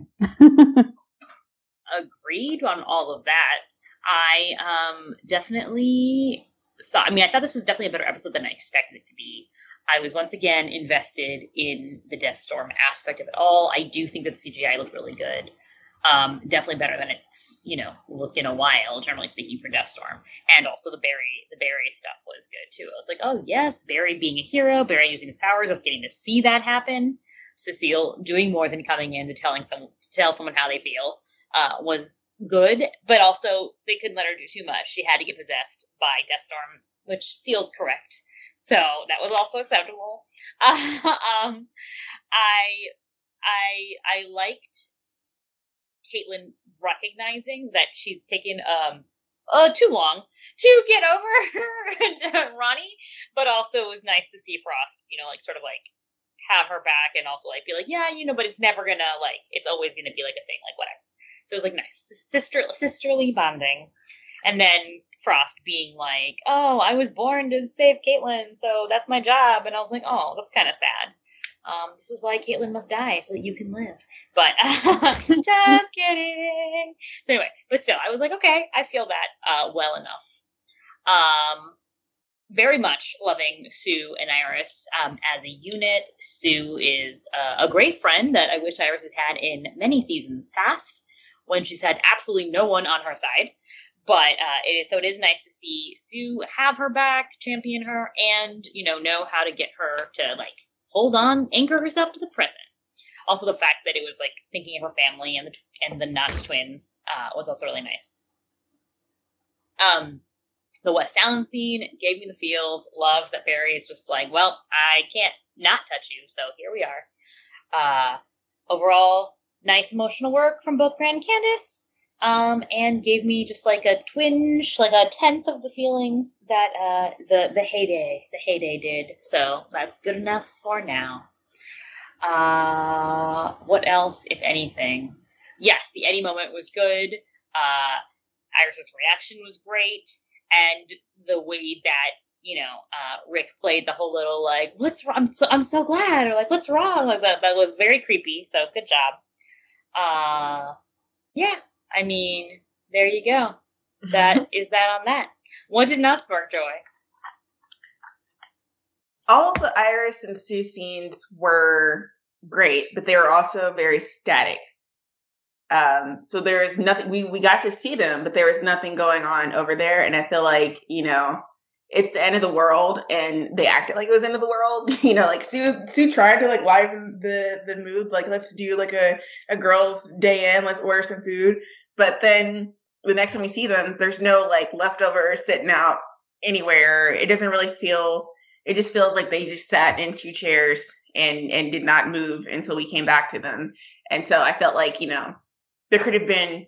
Agreed on all of that. I um, definitely thought, I mean, I thought this was definitely a better episode than I expected it to be. I was once again invested in the Deathstorm aspect of it all. I do think that the C G I looked really good. Um, definitely better than it's, you know, looked in a while, generally speaking, for Deathstorm. And also the Barry, the Barry stuff was good too. I was like, oh yes, Barry being a hero, Barry using his powers, us getting to see that happen. Cecile doing more than coming in to telling some, to tell someone how they feel, uh, was good, but also they couldn't let her do too much. She had to get possessed by Deathstorm, which feels correct. So that was also acceptable. Uh, um, I, I, I liked Caitlin recognizing that she's taken um uh too long to get over her Ronnie, but also it was nice to see Frost, you know, like sort of like have her back and also like be like, yeah, you know, but it's never gonna like it's always gonna be like a thing, like whatever. So it was like nice sister sisterly bonding. And then Frost being like, oh, I was born to save Caitlin, so that's my job. And I was like, oh, that's kind of sad. Um, this is why Caitlin must die, so that you can live. But, uh, just kidding. So anyway, but still, I was like, okay, I feel that, uh, well enough. Um, very much loving Sue and Iris, um, as a unit. Sue is uh, a great friend that I wish Iris had had in many seasons past, when she's had absolutely no one on her side. but uh, it is so it is nice to see Sue have her back, champion her, and you know know how to get her to like hold on, anchor herself to the present. Also, the fact that it was like thinking of her family and the and the not twins uh, was also really nice. Um, the West Allen scene gave me the feels. Love that Barry is just like, well, I can't not touch you, so here we are. Uh, overall, nice emotional work from both Grant and Candace. Um, and gave me just like a twinge, like a tenth of the feelings that uh, the the heyday, the heyday did. So that's good enough for now. Uh, what else, if anything? Yes, the Eddie moment was good. Uh, Iris's reaction was great, and the way that you know uh, Rick played the whole little like, "What's wrong? I'm so, I'm so glad," or like, "What's wrong?" Like that. That was very creepy. So good job. Uh, yeah. I mean, there you go. That is that on that. What did not spark joy? All of the Iris and Sue scenes were great, but they were also very static. Um, so there is nothing, we, we got to see them, but there was nothing going on over there. And I feel like, you know, it's the end of the world and they acted like it was the end of the world. You know, like Sue, Sue tried to like liven the, the mood. Like, let's do like a, a girl's day in, let's order some food. But then the next time we see them, there's no like leftovers sitting out anywhere. It doesn't really feel, it just feels like they just sat in two chairs and, and did not move until we came back to them. And so I felt like, you know, there could have been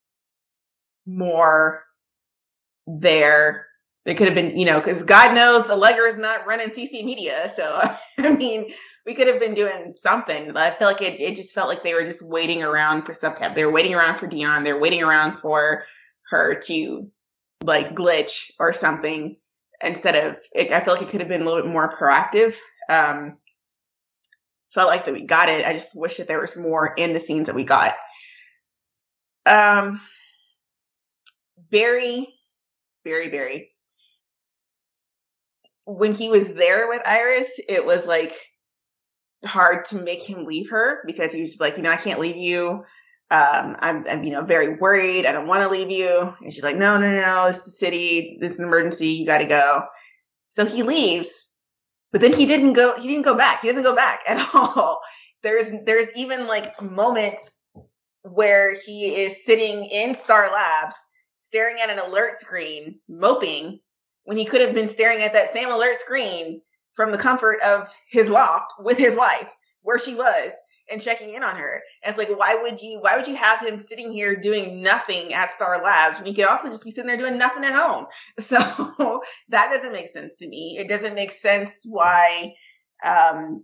more there. There could have been, you know, because God knows Allegra's not running C C Media. So, I mean, we could have been doing something. I feel like it, it just felt like they were just waiting around for Subcap. They were waiting around for Dion. They're waiting around for her to, like, glitch or something instead of, it, I feel like it could have been a little bit more proactive. Um, so I like that we got it. I just wish that there was more in the scenes that we got. Um, Barry, Barry, Barry. When he was there with Iris, it was like hard to make him leave her because he was just like, you know, I can't leave you. Um, I'm, I'm, you know, very worried. I don't want to leave you. And she's like, no, no, no, no. It's the city. This is an emergency. You got to go. So he leaves, but then he didn't go. He didn't go back. He doesn't go back at all. There's, there's even like moments where he is sitting in Star Labs, staring at an alert screen, moping, when he could have been staring at that same alert screen from the comfort of his loft with his wife, where she was, and checking in on her. And it's like, why would you, why would you have him sitting here doing nothing at Star Labs when he could also just be sitting there doing nothing at home? So that doesn't make sense to me. It doesn't make sense why um,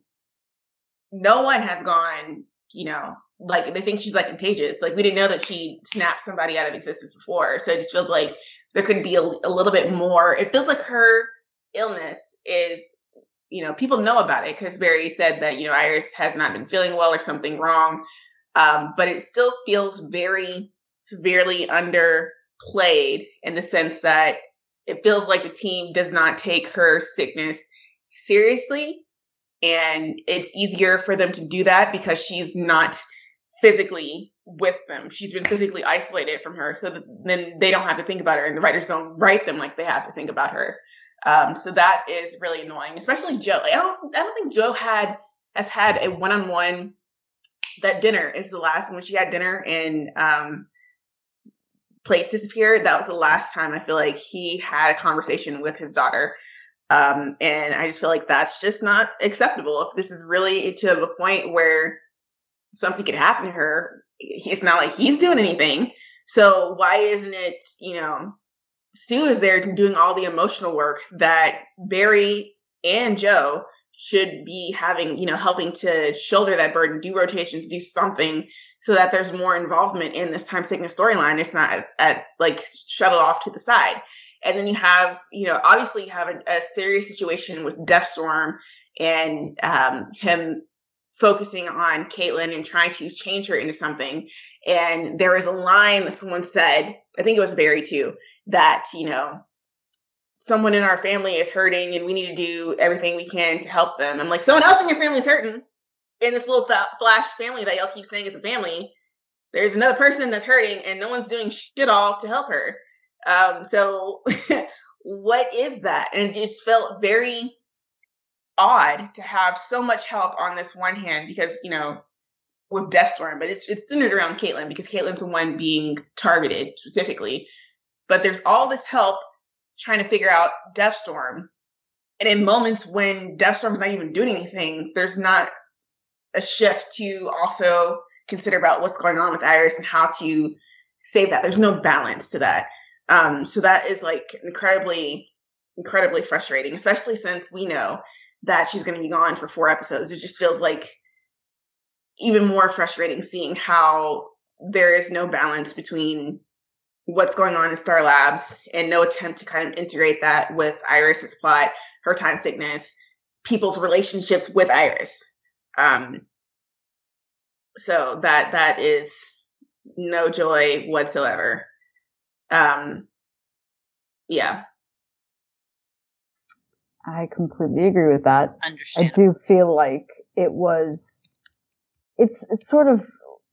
no one has gone, you know, like they think she's like contagious. Like we didn't know that she snapped somebody out of existence before. So it just feels like there could be a, a little bit more. It feels like her illness is, you know, people know about it because Barry said that, you know, Iris has not been feeling well or something wrong. Um, but it still feels very severely underplayed in the sense that it feels like the team does not take her sickness seriously. And it's easier for them to do that because she's not physically with them. She's been physically isolated from her. So that then they don't have to think about her and the writers don't write them like they have to think about her. Um, so that is really annoying, especially Joe. Like, I don't, I don't think Joe had, has had a one-on-one. That dinner is the last, when she had dinner and, um, plates disappeared. That was the last time I feel like he had a conversation with his daughter. Um, and I just feel like that's just not acceptable. If this is really to the point where something could happen to her, it's not like he's doing anything. So why isn't it, you know, Sue is there doing all the emotional work that Barry and Joe should be having, you know, helping to shoulder that burden, do rotations, do something so that there's more involvement in this time sickness storyline. It's not at, at like shuttled off to the side. And then you have, you know, obviously you have a, a serious situation with Deathstorm and um, him focusing on Caitlin and trying to change her into something. And there was a line that someone said, I think it was Barry too, that, you know, someone in our family is hurting and we need to do everything we can to help them. I'm like, someone else in your family is hurting. In this little th- flash family that y'all keep saying is a family, there's another person that's hurting and no one's doing shit all to help her. Um, so what is that? And it just felt very odd to have so much help on this one hand because, you know, with Deathstorm, but it's it's centered around Caitlin because Caitlin's the one being targeted specifically. But there's all this help trying to figure out Deathstorm. And in moments when Deathstorm's not even doing anything, there's not a shift to also consider about what's going on with Iris and how to save that. There's no balance to that. Um, so that is like incredibly, incredibly frustrating, especially since we know that she's going to be gone for four episodes. It just feels like even more frustrating seeing how there is no balance between what's going on in Star Labs and no attempt to kind of integrate that with Iris's plot, her time sickness, people's relationships with Iris. Um, so that that is no joy whatsoever. Um, yeah. I completely agree with that. Understand. I do feel like it was, it's, it's sort of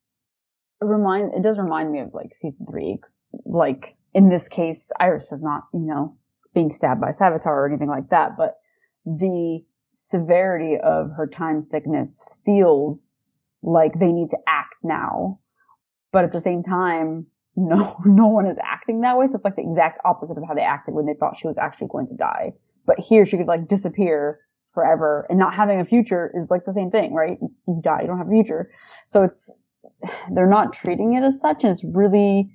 remind, it does remind me of like season three. Like in this case, Iris is not, you know, being stabbed by Savitar or anything like that, but the severity of her time sickness feels like they need to act now. But at the same time, no, no one is acting that way. So it's like the exact opposite of how they acted when they thought she was actually going to die. But here she could like disappear forever, and not having a future is like the same thing, right? You die, you don't have a future. So it's, they're not treating it as such, and it's really,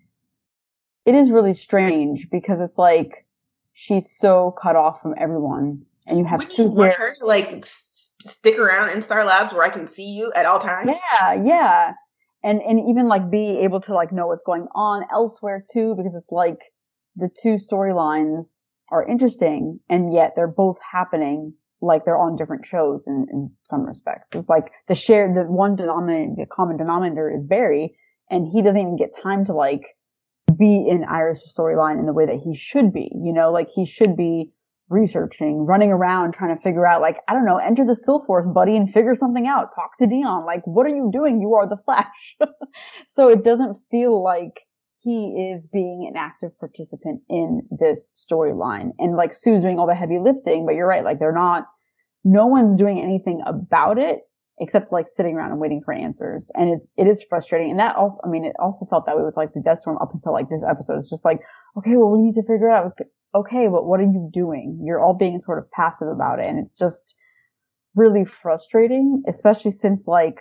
it is really strange because it's like she's so cut off from everyone, and you have Wouldn't you Sue want here. her to like s- stick around in Star Labs where I can see you at all times? Yeah, yeah. And, and even like be able to like know what's going on elsewhere too, because it's like the two storylines are interesting and yet they're both happening like they're on different shows in, in some respects. It's like the shared, the one denominator, the common denominator is Barry, and he doesn't even get time to like be in Iris' storyline in the way that he should be, you know, like he should be researching, running around, trying to figure out, like, I don't know, enter the still force, buddy, and figure something out. Talk to Dion. Like, what are you doing? You are the Flash. So it doesn't feel like he is being an active participant in this storyline. And like Sue's doing all the heavy lifting, but you're right, like they're not, no one's doing anything about it except like sitting around and waiting for answers. And it, it is frustrating. And that also, I mean, it also felt that way with like the Deathstorm up until like this episode. It's just like, okay, well, we need to figure it out. Okay, but what are you doing? You're all being sort of passive about it. And it's just really frustrating, especially since like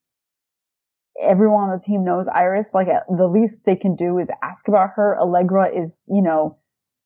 everyone on the team knows Iris. Like the least they can do is ask about her. Allegra is, you know,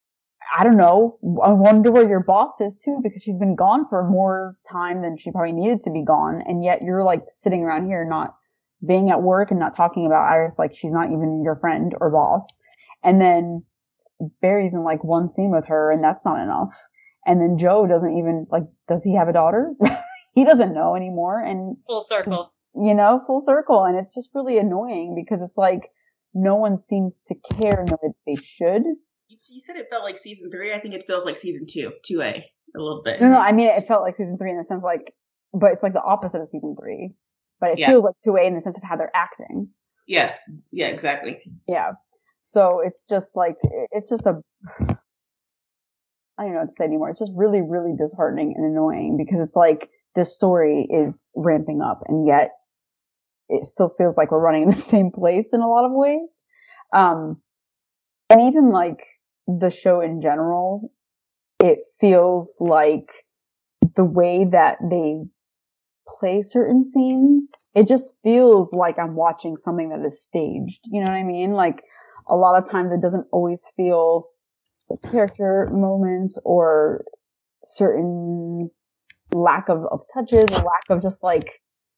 I don't know. I wonder where your boss is too, because she's been gone for more time than she probably needed to be gone. And yet you're like sitting around here not being at work and not talking about Iris like she's not even your friend or boss. And then Barry's in like one scene with her, and that's not enough. And then Joe doesn't even, like, does he have a daughter? He doesn't know anymore. And full circle, you know, full circle. And it's just really annoying because it's like no one seems to care in the way they should. You, you said it felt like season three. I think it feels like season two, two A, a little bit. No, no, I mean, it felt like season three in the sense like, but it's like the opposite of season three. But it Yeah. feels like two A in the sense of how they're acting. Yes. Yeah, exactly. Yeah. So it's just like, it's just a, I don't know what to say anymore. It's just really, really disheartening and annoying because it's like this story is ramping up and yet it still feels like we're running in the same place in a lot of ways. Um, and even like the show in general, it feels like the way that they play certain scenes, it just feels like I'm watching something that is staged. You know what I mean? Like, a lot of times it doesn't always feel like character moments or certain lack of, of touches, or lack of just like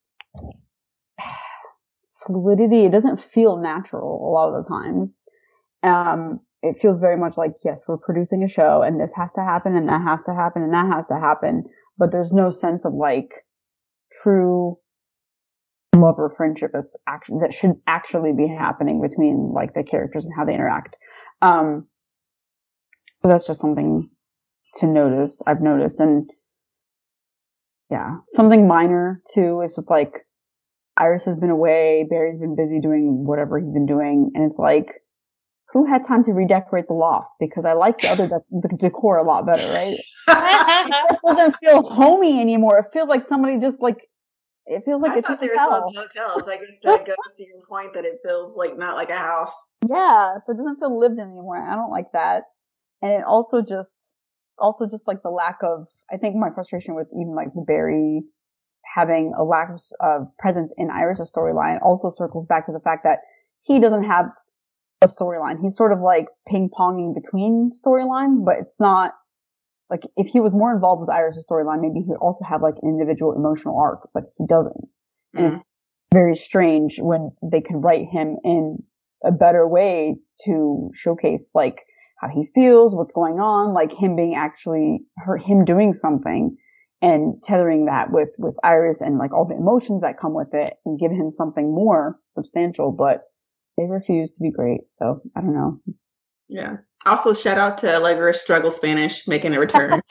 fluidity. It doesn't feel natural a lot of the times. Um, it feels very much like, yes, we're producing a show and this has to happen and that has to happen and that has to happen. But there's no sense of like true love or friendship that's actually, that should actually be happening between like the characters and how they interact. Um, so that's just something to notice. I've noticed. And yeah, something minor too is just like Iris has been away. Barry's been busy doing whatever he's been doing. And it's like, who had time to redecorate the loft? Because I like the other de- the decor a lot better, right? It just doesn't feel homey anymore. It feels like somebody just like, it feels like I it's thought a they were still hotel. hotels. I guess that goes to your point that it feels like not like a house. Yeah, so it doesn't feel lived in anymore. I don't like that. And it also just, also just like the lack of, I think my frustration with even like Barry having a lack of uh, presence in Iris' storyline also circles back to the fact that he doesn't have a storyline. He's sort of like ping-ponging between storylines, but it's not, like, if he was more involved with Iris' storyline, maybe he would also have like an individual emotional arc, but he doesn't. And mm. it's very strange when they could write him in a better way to showcase like how he feels, what's going on, like him being actually, her, him doing something and tethering that with, with Iris and like all the emotions that come with it and give him something more substantial, but they refuse to be great. So I don't know. Yeah. Also, shout out to Allegra Struggle Spanish making a return.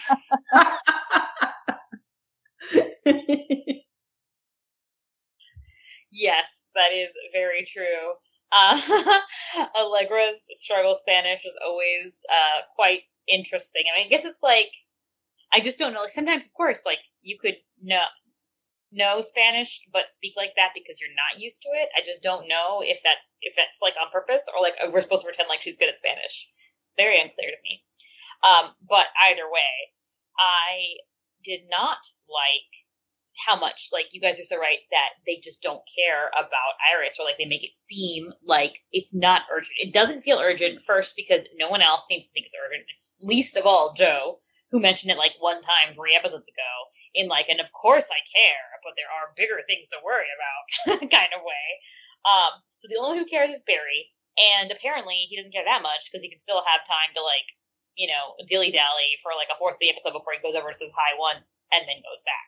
Yes, that is very true. Uh, Allegra's Struggle Spanish is always uh, quite interesting. I mean, I guess it's like, I just don't know. Like, sometimes, of course, like, you could know, know Spanish, but speak like that because you're not used to it. I just don't know if that's, if that's like on purpose or like we're supposed to pretend like she's good at Spanish. It's very unclear to me. Um, but either way, I did not like how much, like, you guys are so right that they just don't care about Iris, or like they make it seem like it's not urgent. It doesn't feel urgent, first because no one else seems to think it's urgent, least of all Joe, who mentioned it like one time three episodes ago in like, and of course I care, but there are bigger things to worry about kind of way. Um, so the only one who cares is Barry, and apparently he doesn't care that much because he can still have time to like, you know, dilly-dally for like a fourth of the episode before he goes over and says hi once and then goes back.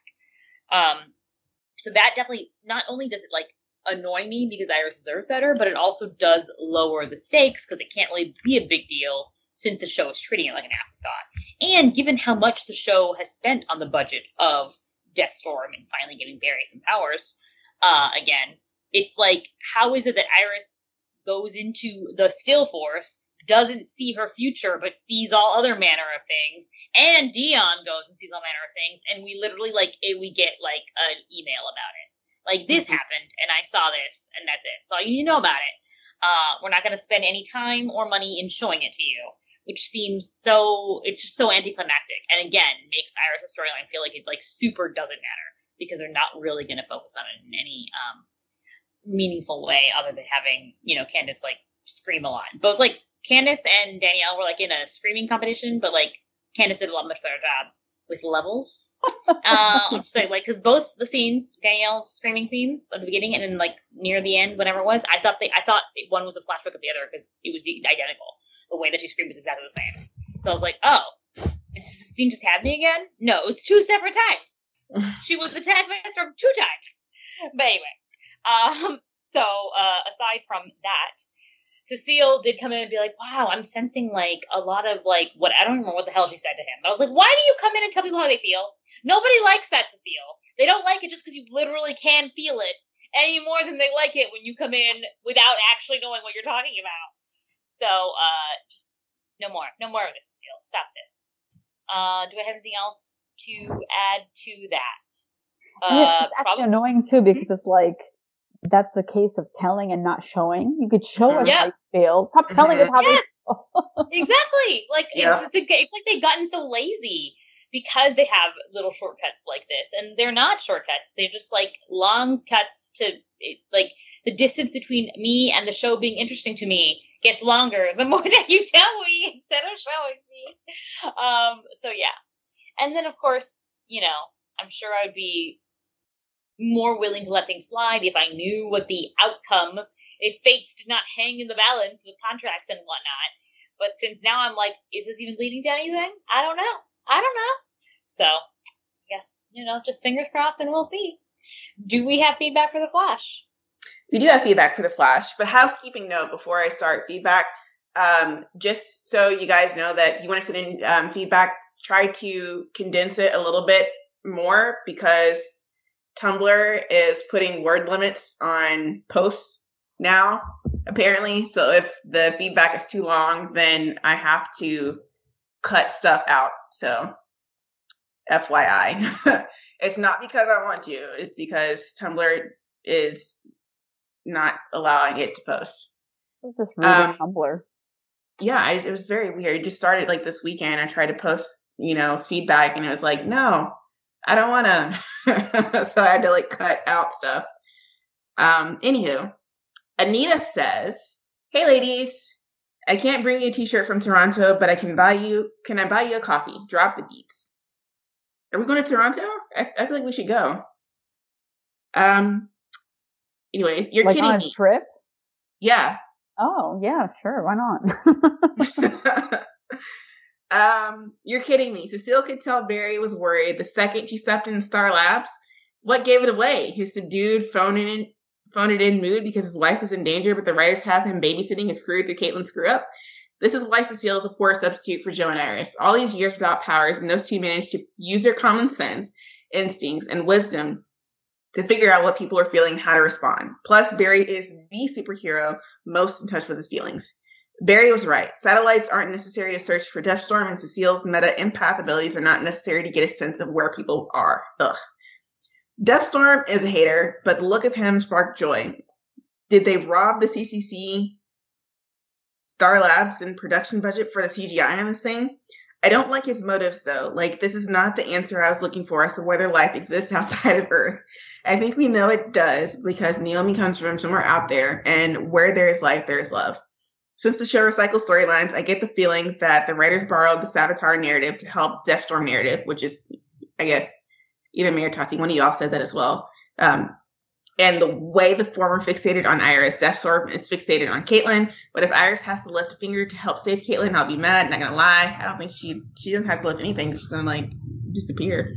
Um, so that definitely, not only does it like annoy me because Iris deserves better, but it also does lower the stakes because it can't really be a big deal since the show is treating it like an afterthought. And given how much the show has spent on the budget of Deathstorm and finally giving Barry some powers, uh, again, it's like, how is it that Iris goes into the Still Force, doesn't see her future, but sees all other manner of things, and Dion goes and sees all manner of things, and we literally, like, it, we get, like, an email about it. Like, this mm-hmm. happened, and I saw this, and that's it. That's all you need to know about it. Uh, we're not going to spend any time or money in showing it to you, which seems so, it's just so anticlimactic, and again, makes Iris' storyline feel like it, like, super doesn't matter, because they're not really going to focus on it in any um, meaningful way, other than having, you know, Candace, like, scream a lot. Both, like, Candace and Danielle were like in a screaming competition, but like Candace did a lot much better job with levels. uh, I'm just saying, like, because both the scenes, Danielle's screaming scenes at the beginning and then like near the end, whatever it was, I thought they, I thought one was a flashback of the other because it was identical. The way that she screamed was exactly the same. So I was like, oh, is this scene just happening again? No, it's two separate times. She was attacked by from two times. But anyway, um, so uh, aside from that. Cecile did come in and be like, wow, I'm sensing, like, a lot of, like, what, I don't remember what the hell she said to him. But I was like, why do you come in and tell people how they feel? Nobody likes that, Cecile. They don't like it just because you literally can feel it any more than they like it when you come in without actually knowing what you're talking about. So, uh, just, no more. No more of this, Cecile. Stop this. Uh, do I have anything else to add to that? Uh, it's actually annoying, too, because it's like, that's a case of telling and not showing. You could show us yeah. how you feel. Stop telling mm-hmm. us how yes. they feel. Exactly. Like, yeah. it's, it's like they've gotten so lazy because they have little shortcuts like this. And they're not shortcuts. They're just, like, long cuts to, like, the distance between me and the show being interesting to me gets longer the more that you tell me instead of showing me. Um, so, yeah. And then, of course, you know, I'm sure I'd be more willing to let things slide if I knew what the outcome, if fates did not hang in the balance with contracts and whatnot. But since now I'm like, is this even leading to anything? I don't know. I don't know. So, I guess, you know, just fingers crossed and we'll see. Do we have feedback for The Flash? We do have feedback for The Flash, but housekeeping note before I start feedback, um, just so you guys know that you want to send in um, feedback, try to condense it a little bit more because Tumblr is putting word limits on posts now apparently. So if the feedback is too long, then I have to cut stuff out. So F Y I. It's not because I want to. It's because Tumblr is not allowing it to post. It's just really um, Tumblr. Yeah, I, it was very weird. It just started like this weekend. I tried to post, you know, feedback, and it was like, no, I don't want to. So I had to like cut out stuff. Um, anywho, Anita says, "Hey, ladies, I can't bring you a T-shirt from Toronto, but I can buy you. Can I buy you a coffee? Drop the deets." Are we going to Toronto? I, I feel like we should go. Um. Anyways, you're like kidding on a me. Trip? Yeah. Oh, yeah, sure. Why not? um, you're kidding me. Cecile could tell Barry was worried the second she stepped in Star Labs. What gave it away? His subdued, phone in, phone it in mood because his wife was in danger, but the writers have him babysitting his crew through Caitlyn's screw up. This is why Cecile is a poor substitute for Jo and Iris. All these years without powers, and those two managed to use their common sense, instincts, and wisdom to figure out what people are feeling and how to respond. Plus, Barry is the superhero most in touch with his feelings. Barry was right. Satellites aren't necessary to search for Deathstorm, and Cecile's meta-empath abilities are not necessary to get a sense of where people are. Ugh. Deathstorm is a hater, but the look of him sparked joy. Did they rob the C C C Star Labs and production budget for the C G I on this thing? I don't like his motives, though. Like, this is not the answer I was looking for as to whether life exists outside of Earth. I think we know it does because Naomi comes from somewhere out there, and where there is life, there is love. Since the show recycles storylines, I get the feeling that the writers borrowed the Savitar narrative to help Deathstorm narrative, which is, I guess, either me or Tati, one of y'all said that as well. Um, and the way the former fixated on Iris, Deathstorm is fixated on Caitlyn. But if Iris has to lift a finger to help save Caitlyn, I'll be mad. Not gonna lie, I don't think she she doesn't have to lift anything. She's gonna like disappear.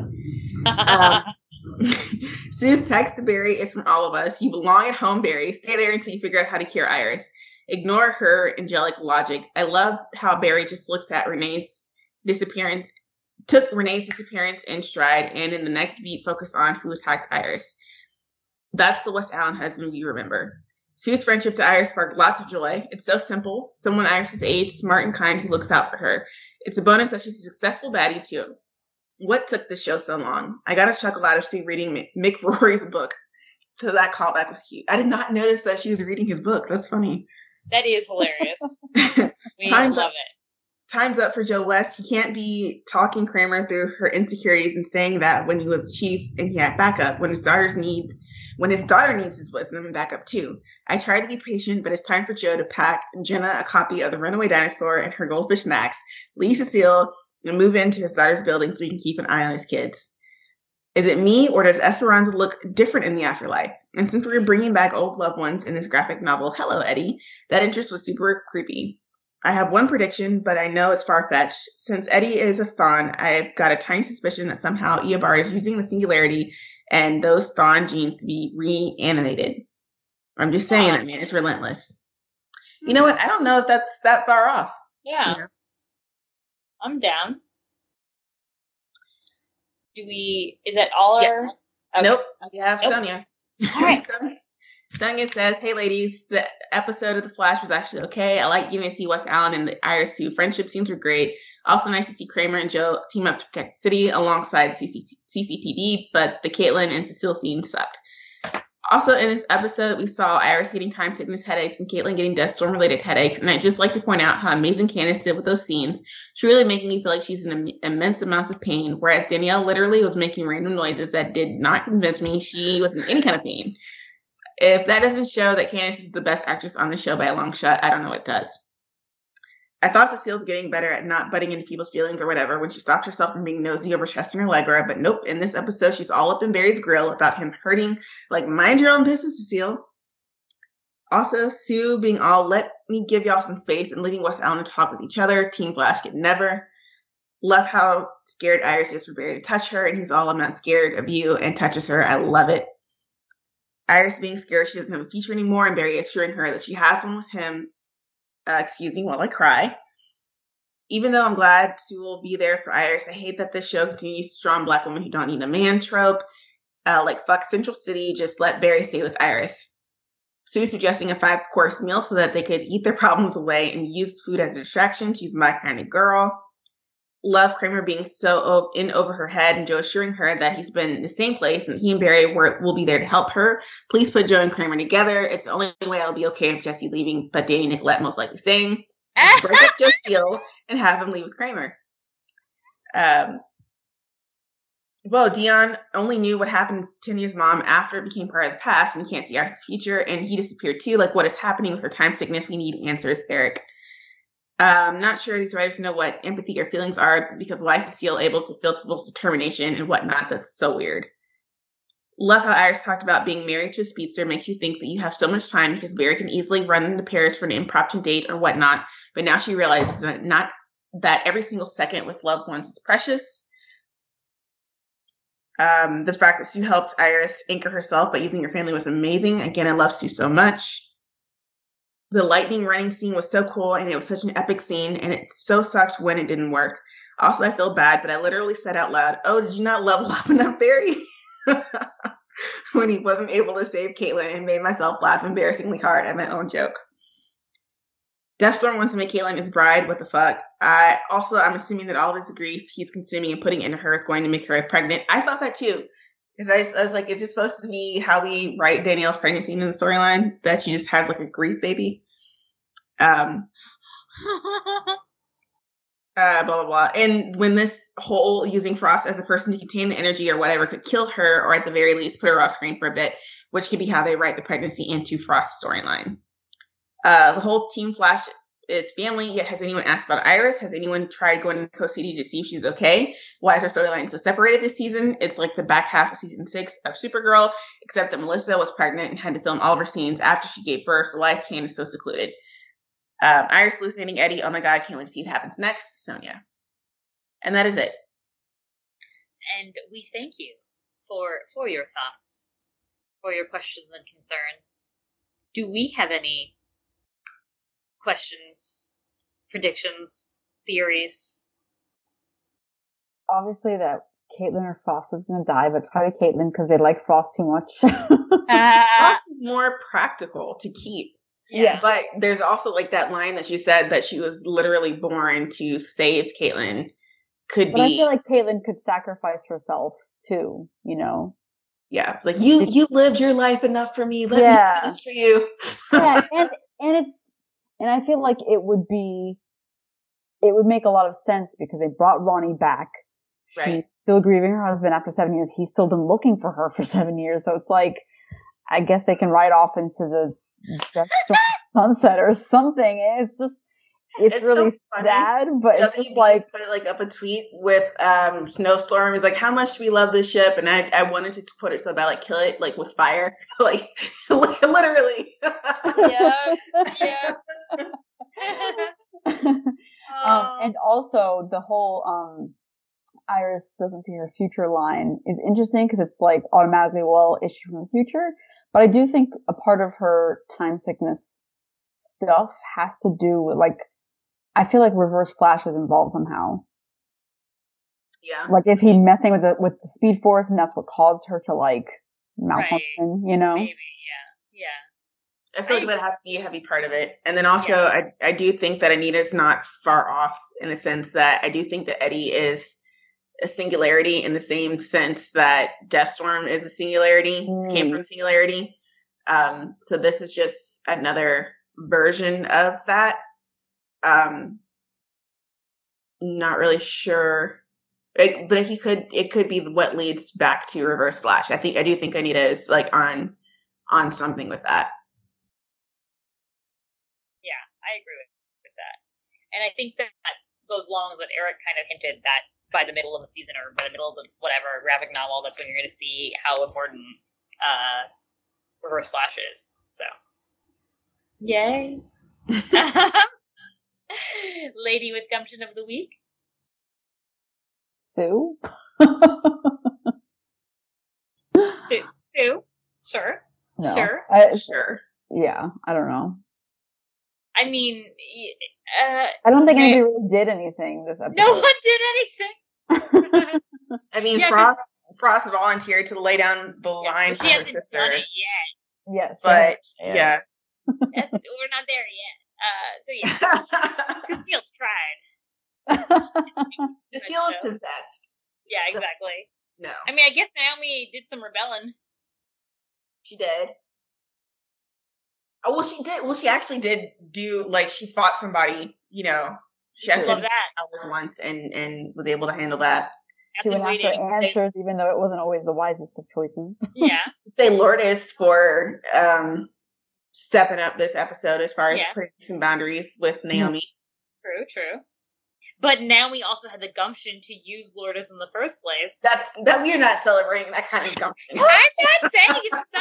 um, Sue's text to Barry is from all of us. You belong at home, Barry. Stay there until you figure out how to cure Iris. Ignore her angelic logic. I love how Barry just looks at Renee's disappearance, took Renee's disappearance in stride, and in the next beat focused on who attacked Iris. That's the West Allen husband we remember. Sue's friendship to Iris sparked lots of joy. It's so simple. Someone Iris's age, smart and kind, who looks out for her. It's a bonus that she's a successful baddie, too. What took the show so long? I got a chuckle out of Sue reading Mick Rory's book. So that callback was cute. I did not notice that she was reading his book. That's funny. That is hilarious. We Time's love up. it. Time's up for Joe West. He can't be talking Kramer through her insecurities and saying that when he was chief and he had backup, when his daughter's needs, when his daughter needs his wisdom and backup too. I tried to be patient, but it's time for Joe to pack Jenna a copy of The Runaway Dinosaur and her Goldfish Max, leave Cecile, and move into his daughter's building so he can keep an eye on his kids. Is it me, or does Esperanza look different in the afterlife? And since we're bringing back old loved ones in this graphic novel, hello, Eddie, that interest was super creepy. I have one prediction, but I know it's far-fetched. Since Eddie is a Thon, I've got a tiny suspicion that somehow Eobard is using the singularity and those Thon genes to be reanimated. I'm just saying that, man. It's relentless. You know what? I don't know if that's that far off. Yeah. You know? I'm down. Do we, is that all Yes. our? Okay. Nope. We have Nope. Sonia. All right. Sonia. Sonia says, hey, ladies, the episode of The Flash was actually okay. I like getting to see West Allen and the Iris too. Friendship scenes were great. Also nice to see Kramer and Joe team up to protect the city alongside C C P D, but the Caitlyn and Cecile scenes sucked. Also in this episode, we saw Iris getting time sickness headaches and Caitlyn getting Deathstorm-related headaches, and I'd just like to point out how amazing Candace did with those scenes, truly making me feel like she's in im- immense amounts of pain, whereas Danielle literally was making random noises that did not convince me she was in any kind of pain. If that doesn't show that Candace is the best actress on the show by a long shot, I don't know what does. I thought Cecile's getting better at not butting into people's feelings or whatever when she stopped herself from being nosy over Chester and Allegra, but nope, in this episode, she's all up in Barry's grill about him hurting, like, mind your own business, Cecile. Also, Sue being all, let me give y'all some space and leaving West Allen to talk with each other. Team Flash could never. Love how scared Iris is for Barry to touch her, and he's all, I'm not scared of you, and touches her. I love it. Iris being scared she doesn't have a future anymore, and Barry assuring her that she has one with him. Uh, excuse me while I cry. Even though I'm glad Sue will be there for Iris, I hate that this show continues to strong black women who don't need a man trope. Uh, like, fuck Central City, just let Barry stay with Iris. Sue suggesting a five-course meal so that they could eat their problems away and use food as a distraction. She's my kind of girl. Love Kramer being so in over her head and Joe assuring her that he's been in the same place and he and Barry were, will be there to help her. Please put Joe and Kramer together. It's the only way I'll be okay with Jesse leaving, but Danny Nicolette most likely staying. Break up Joe's deal and have him leave with Kramer. Um, well, Dion only knew what happened to Tanya's mom after it became part of the past and can't see Iris' future, and he disappeared too. Like, what is happening with her time sickness? We need answers, Eric. I'm um, not sure these writers know what empathy or feelings are, because why is Cecile able to feel people's determination and whatnot? That's so weird. Love how Iris talked about being married to a speedster makes you think that you have so much time because Barry can easily run into Paris for an impromptu date or whatnot, but now she realizes that not that every single second with loved ones is precious. Um, the fact that Sue helped Iris anchor herself by using her family was amazing. Again, I love Sue so much. The lightning running scene was so cool, and it was such an epic scene, and it so sucked when it didn't work. Also, I feel bad, but I literally said out loud, oh, did you not level up enough, Barry? When he wasn't able to save Caitlin, and made myself laugh embarrassingly hard at my own joke. Deathstorm wants to make Caitlin his bride. What the fuck? I also, I'm assuming that all of his grief he's consuming and putting into her is going to make her pregnant. I thought that too. Because I, I was like, is it supposed to be how we write Danielle's pregnancy in the storyline? That she just has like a grief baby? Um, uh, blah, blah, blah. And when this whole using Frost as a person to contain the energy or whatever could kill her, or at the very least put her off screen for a bit, which could be how they write the pregnancy into Frost's storyline. Uh, the whole Team Flash is family, yet has anyone asked about Iris? Has anyone tried going to Coast City to see if she's okay? Why is her storyline so separated this season? It's like the back half of season six of Supergirl, except that Melissa was pregnant and had to film all of her scenes after she gave birth, so why is Candace so secluded? Um, Iris hallucinating Eddie, oh my god, can't wait to see what happens next. Sonia. And that is it. And we thank you for for your thoughts, for your questions and concerns. Do we have any questions, predictions, theories? Obviously that Caitlin or Frost is going to die, but it's probably Caitlin because they like Frost too much. uh, Frost is more practical to keep. Yeah. But there's also like that line that she said that she was literally born to save Caitlin. Could but be. I feel like Caitlin could sacrifice herself too, you know? Yeah. It's like, you, you lived your life enough for me. Let yeah. me do this for you. Yeah. And, and it's, and I feel like it would be, it would make a lot of sense because they brought Ronnie back. Right. She's still grieving her husband after seven years. He's still been looking for her for seven years. So it's like, I guess they can ride off into the sunset or something. It's just, it's, it's really so sad, but W B it's just like put like up a tweet with um Snowstorm. He's like, how much do we love this ship? And I I wanted to put it so bad, like kill it like with fire, like literally. Yeah, yeah. um, and also the whole um Iris doesn't see her future line is interesting because it's like automatically, well, is she from the future? But I do think a part of her time sickness stuff has to do with like, I feel like Reverse Flash is involved somehow. Yeah. Like, is he messing with the with the Speed Force, and that's what caused her to like malfunction? Right. You know? Maybe, yeah, yeah. I feel like that has to be a heavy part of it. And then also, yeah. I I do think that Anita's not far off in the sense that I do think that Eddie is a singularity in the same sense that Deathstorm is a singularity, mm. came from singularity. Um, so this is just another version of that. Um, not really sure, it, but he could, it could be what leads back to Reverse Flash. I think, I do think Anita is like on, on something with that. Yeah, I agree with, with that. And I think that goes along with what Eric kind of hinted that by the middle of the season or by the middle of the whatever graphic novel, that's when you're going to see how important uh, Reverse Flash is. So, yay. Lady with gumption of the week? Sue? Sue? Sue? Sure. No. Sure. I, sure. Yeah, I don't know. I mean, uh, I don't think anybody really did anything this episode. No one did anything. I mean, yeah, Frost Frost volunteered to lay down the yeah, line for she her hasn't sister. done it yet. Yes. But yeah. yeah. That's, we're not there yet. Uh, so yeah, Cecile tried. Cecile is possessed. Yeah, exactly. No. I mean, I guess Naomi did some rebelling. She did. Oh, well, she did. Well, she actually did do, like, she fought somebody, you know. She actually Love did that. powers once and, and was able to handle that. She went after answers, even though it wasn't always the wisest of choices. Yeah. Say Lourdes for um, stepping up this episode as far as Yeah. putting some boundaries with Naomi. True, true. But now we also had the gumption to use Lourdes in the first place. That's that we are not celebrating that kind of gumption. I'm not saying it's a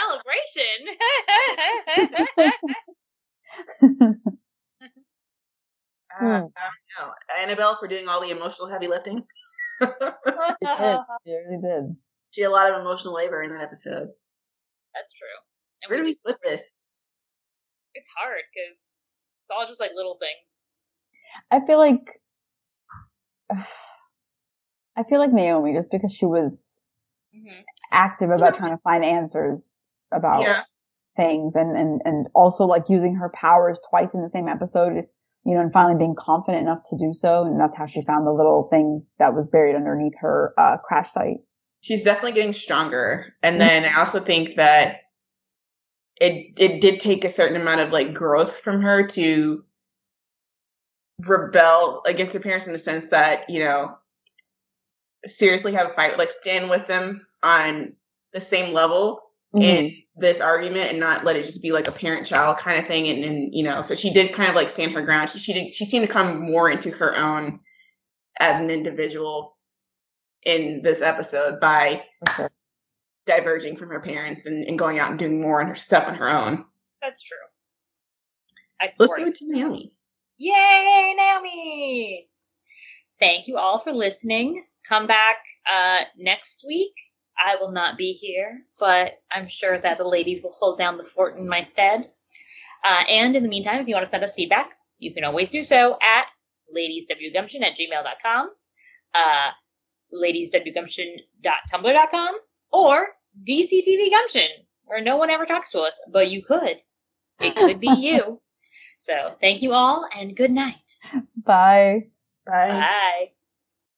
celebration. uh, I don't know. Annabelle for doing all the emotional heavy lifting. She did. She really did. She had a lot of emotional labor in that episode. That's true. And Where do we just, split this? It's hard because it's all just like little things. I feel like I feel like Naomi, just because she was mm-hmm. active about trying to find answers about yeah. things, and, and, and also like using her powers twice in the same episode, you know, and finally being confident enough to do so, and that's how she found the little thing that was buried underneath her uh, crash site. She's definitely getting stronger, and then I also think that it it did take a certain amount of like growth from her to rebel against her parents in the sense that, you know, seriously have a fight, like stand with them on the same level mm-hmm. in this argument and not let it just be like a parent-child kind of thing. And, and, you know, so she did kind of like stand her ground. She, she did, she seemed to come more into her own as an individual in this episode by okay. diverging from her parents and, and going out and doing more on her stuff on her own. That's true. I support Let's give it to Naomi. Yay, Naomi! Thank you all for listening. Come back uh, next week. I will not be here, but I'm sure that the ladies will hold down the fort in my stead. Uh, and in the meantime, if you want to send us feedback, you can always do so at ladieswgumption at gmail dot com, uh, ladieswgumption dot tumblr dot com, or D C T V Gumption, where no one ever talks to us, but you could. It could be you. So thank you all, and good night. Bye. Bye. Bye.